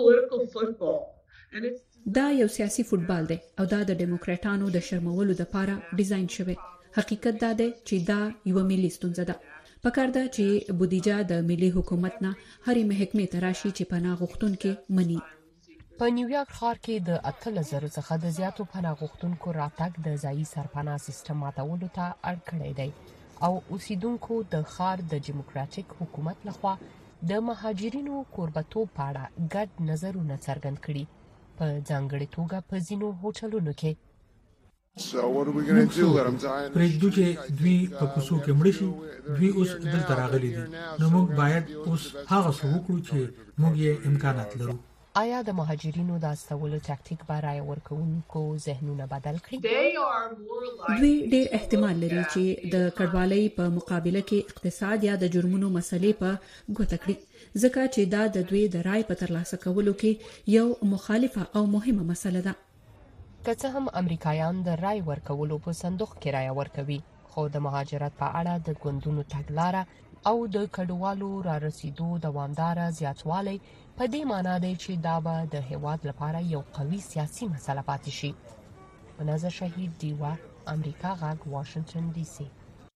دا یو سیاسي فوتبال دی او دا د ډیموکراټانو د شرمولو لپاره ډیزاین شوی حقیقت دا دی چې دا یو ملي ستونزه ده پکار ده چې بودیجه د ملي حکومت نه هرې محکمې ته راشي چې پناه غوښتونکو مني په نیویارک ښار کې د 8000 څخه د زیاتو پناه غوښتونکو راتګ د ځایي سرپناه سیستم ماتولو ته اړ کړی دی او اوسیدونکو د ښار د ډیموکراټیک حکومت لخوا د مهاجرینو کوربتوب په اړه ګډ نظرونه څرګند کړي په ځانګړي توګه په ځینو هوټلونو کې پرېږدو چې دوی په کوڅو کې مړ شي دوی اوس دلته راغلي دي نو موږ باید اوس هغه څه وکړو چې موږ یې امکانات لرو آیا د مهاجرینو د استولو تاکتیک برای ورکوونکو ذهنونه بدل کړي دوی ډېر احتمال لري چې د کډوالۍ په مقابله کې اقتصاد یا د جرمونو مسلې په ګوته کړي ځکه چې دا د دوی د رای په ترلاسه کولو کې یو مخالفه او مهمه مسله ده که څه هم امریکایان د رای ورکولو په صندوق کې رای ورکوي خو د مهاجرت په اړه د ګوندونو تګلاره او د کډوالو را رسیدو دوامداره زیاتوالی په دې معنی دی چې دا به د هیواد لپاره یو قوي سیاسي مسله پاتې شي منظر شهید دیوا امریکا غاګ واشنگټن ډي سي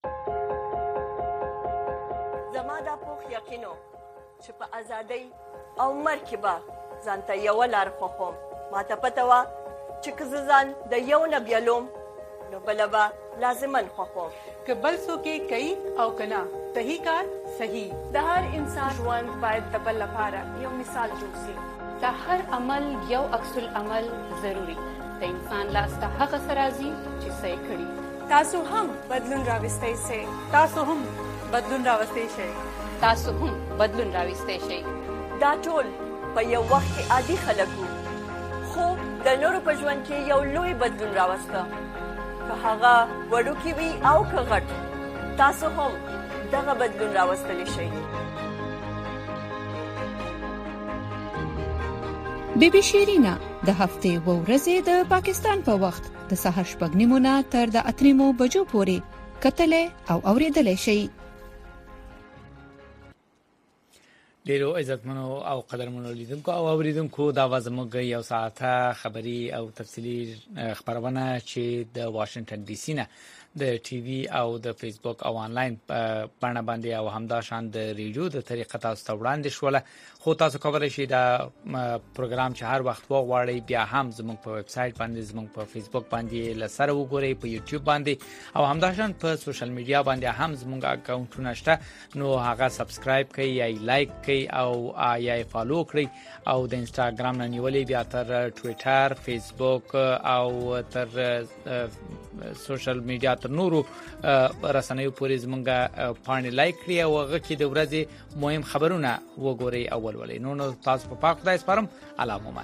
زما د پوخ یقینو چې په ازادۍ او مرکبه ځانته یو لار خوخم ماته پته و چې کززان د یو نبیلوم نو بلبا لازمن خوخم که بل څوک کوي او کنا صحیح کار صحیح د هر انسان ژوند باید د بل لپاره یو مثال جوړ شي د هر عمل یو عکس العمل ضروری د انسان لاس ته هغه سرازي چې صحیح کړي تاسو هم بدلون راوستئ شئ تاسو هم بدلون راوستئ شئ تاسو هم بدلون راوستئ شئ دا ټول په یو وخت کې عادي خلکو خو د نورو په ژوند کې یو لوی بدلون راوسته که هغه وړوکی وي او که غټ تاسو هم دغه بدلون راوستلی شئ بی بی شیرینا د هفتې و ورځې د پاکستان په وخت د سحر 8:30 تر د 8:00 بجو پورې کتلې او اوریدلې شي ډیرو عزتمنو او قدرمنو لیدونکو او اوریدونکو دا وزموږ یو ساعته خبري او تفصيلي خبرونه چې د واشنگټن ډي سي نه د ټي وي او د فیسبوک او انلاین باندې باندې او همدا شان د ریډیو د طریقه تاسو ته وړاندې شول. خو تاسو کولای شئ دا پروګرام چې هر وخت وغواړئ بیا هم زموږ په ویب سټ باندې زموږ په فیسبوک باندې لسره وګورئ، په یوټیوب باندې او همدا شان په سوشل میډیا باندې هم زموږ اکاونټونه شته، نو هغه سبسکرایب کړئ یا لایک کړئ او یا فالو کړئ او د انستګرام نه نیولې بیا تر ټوئیټر، فیسبوک او تر سوشل میډیا تر نورو رسنیو پورې زمونږه پاڼې لایک کړئ او هغه کې د ورځې مهم خبرونه وګورئ او ولولئ. نو تاسو په پاک خدای سپارم. علامه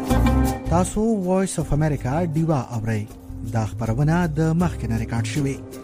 تاسو وایس اف امریکا دیوا اورئ دا خبرونه د مخکنه ریکارډ شوې.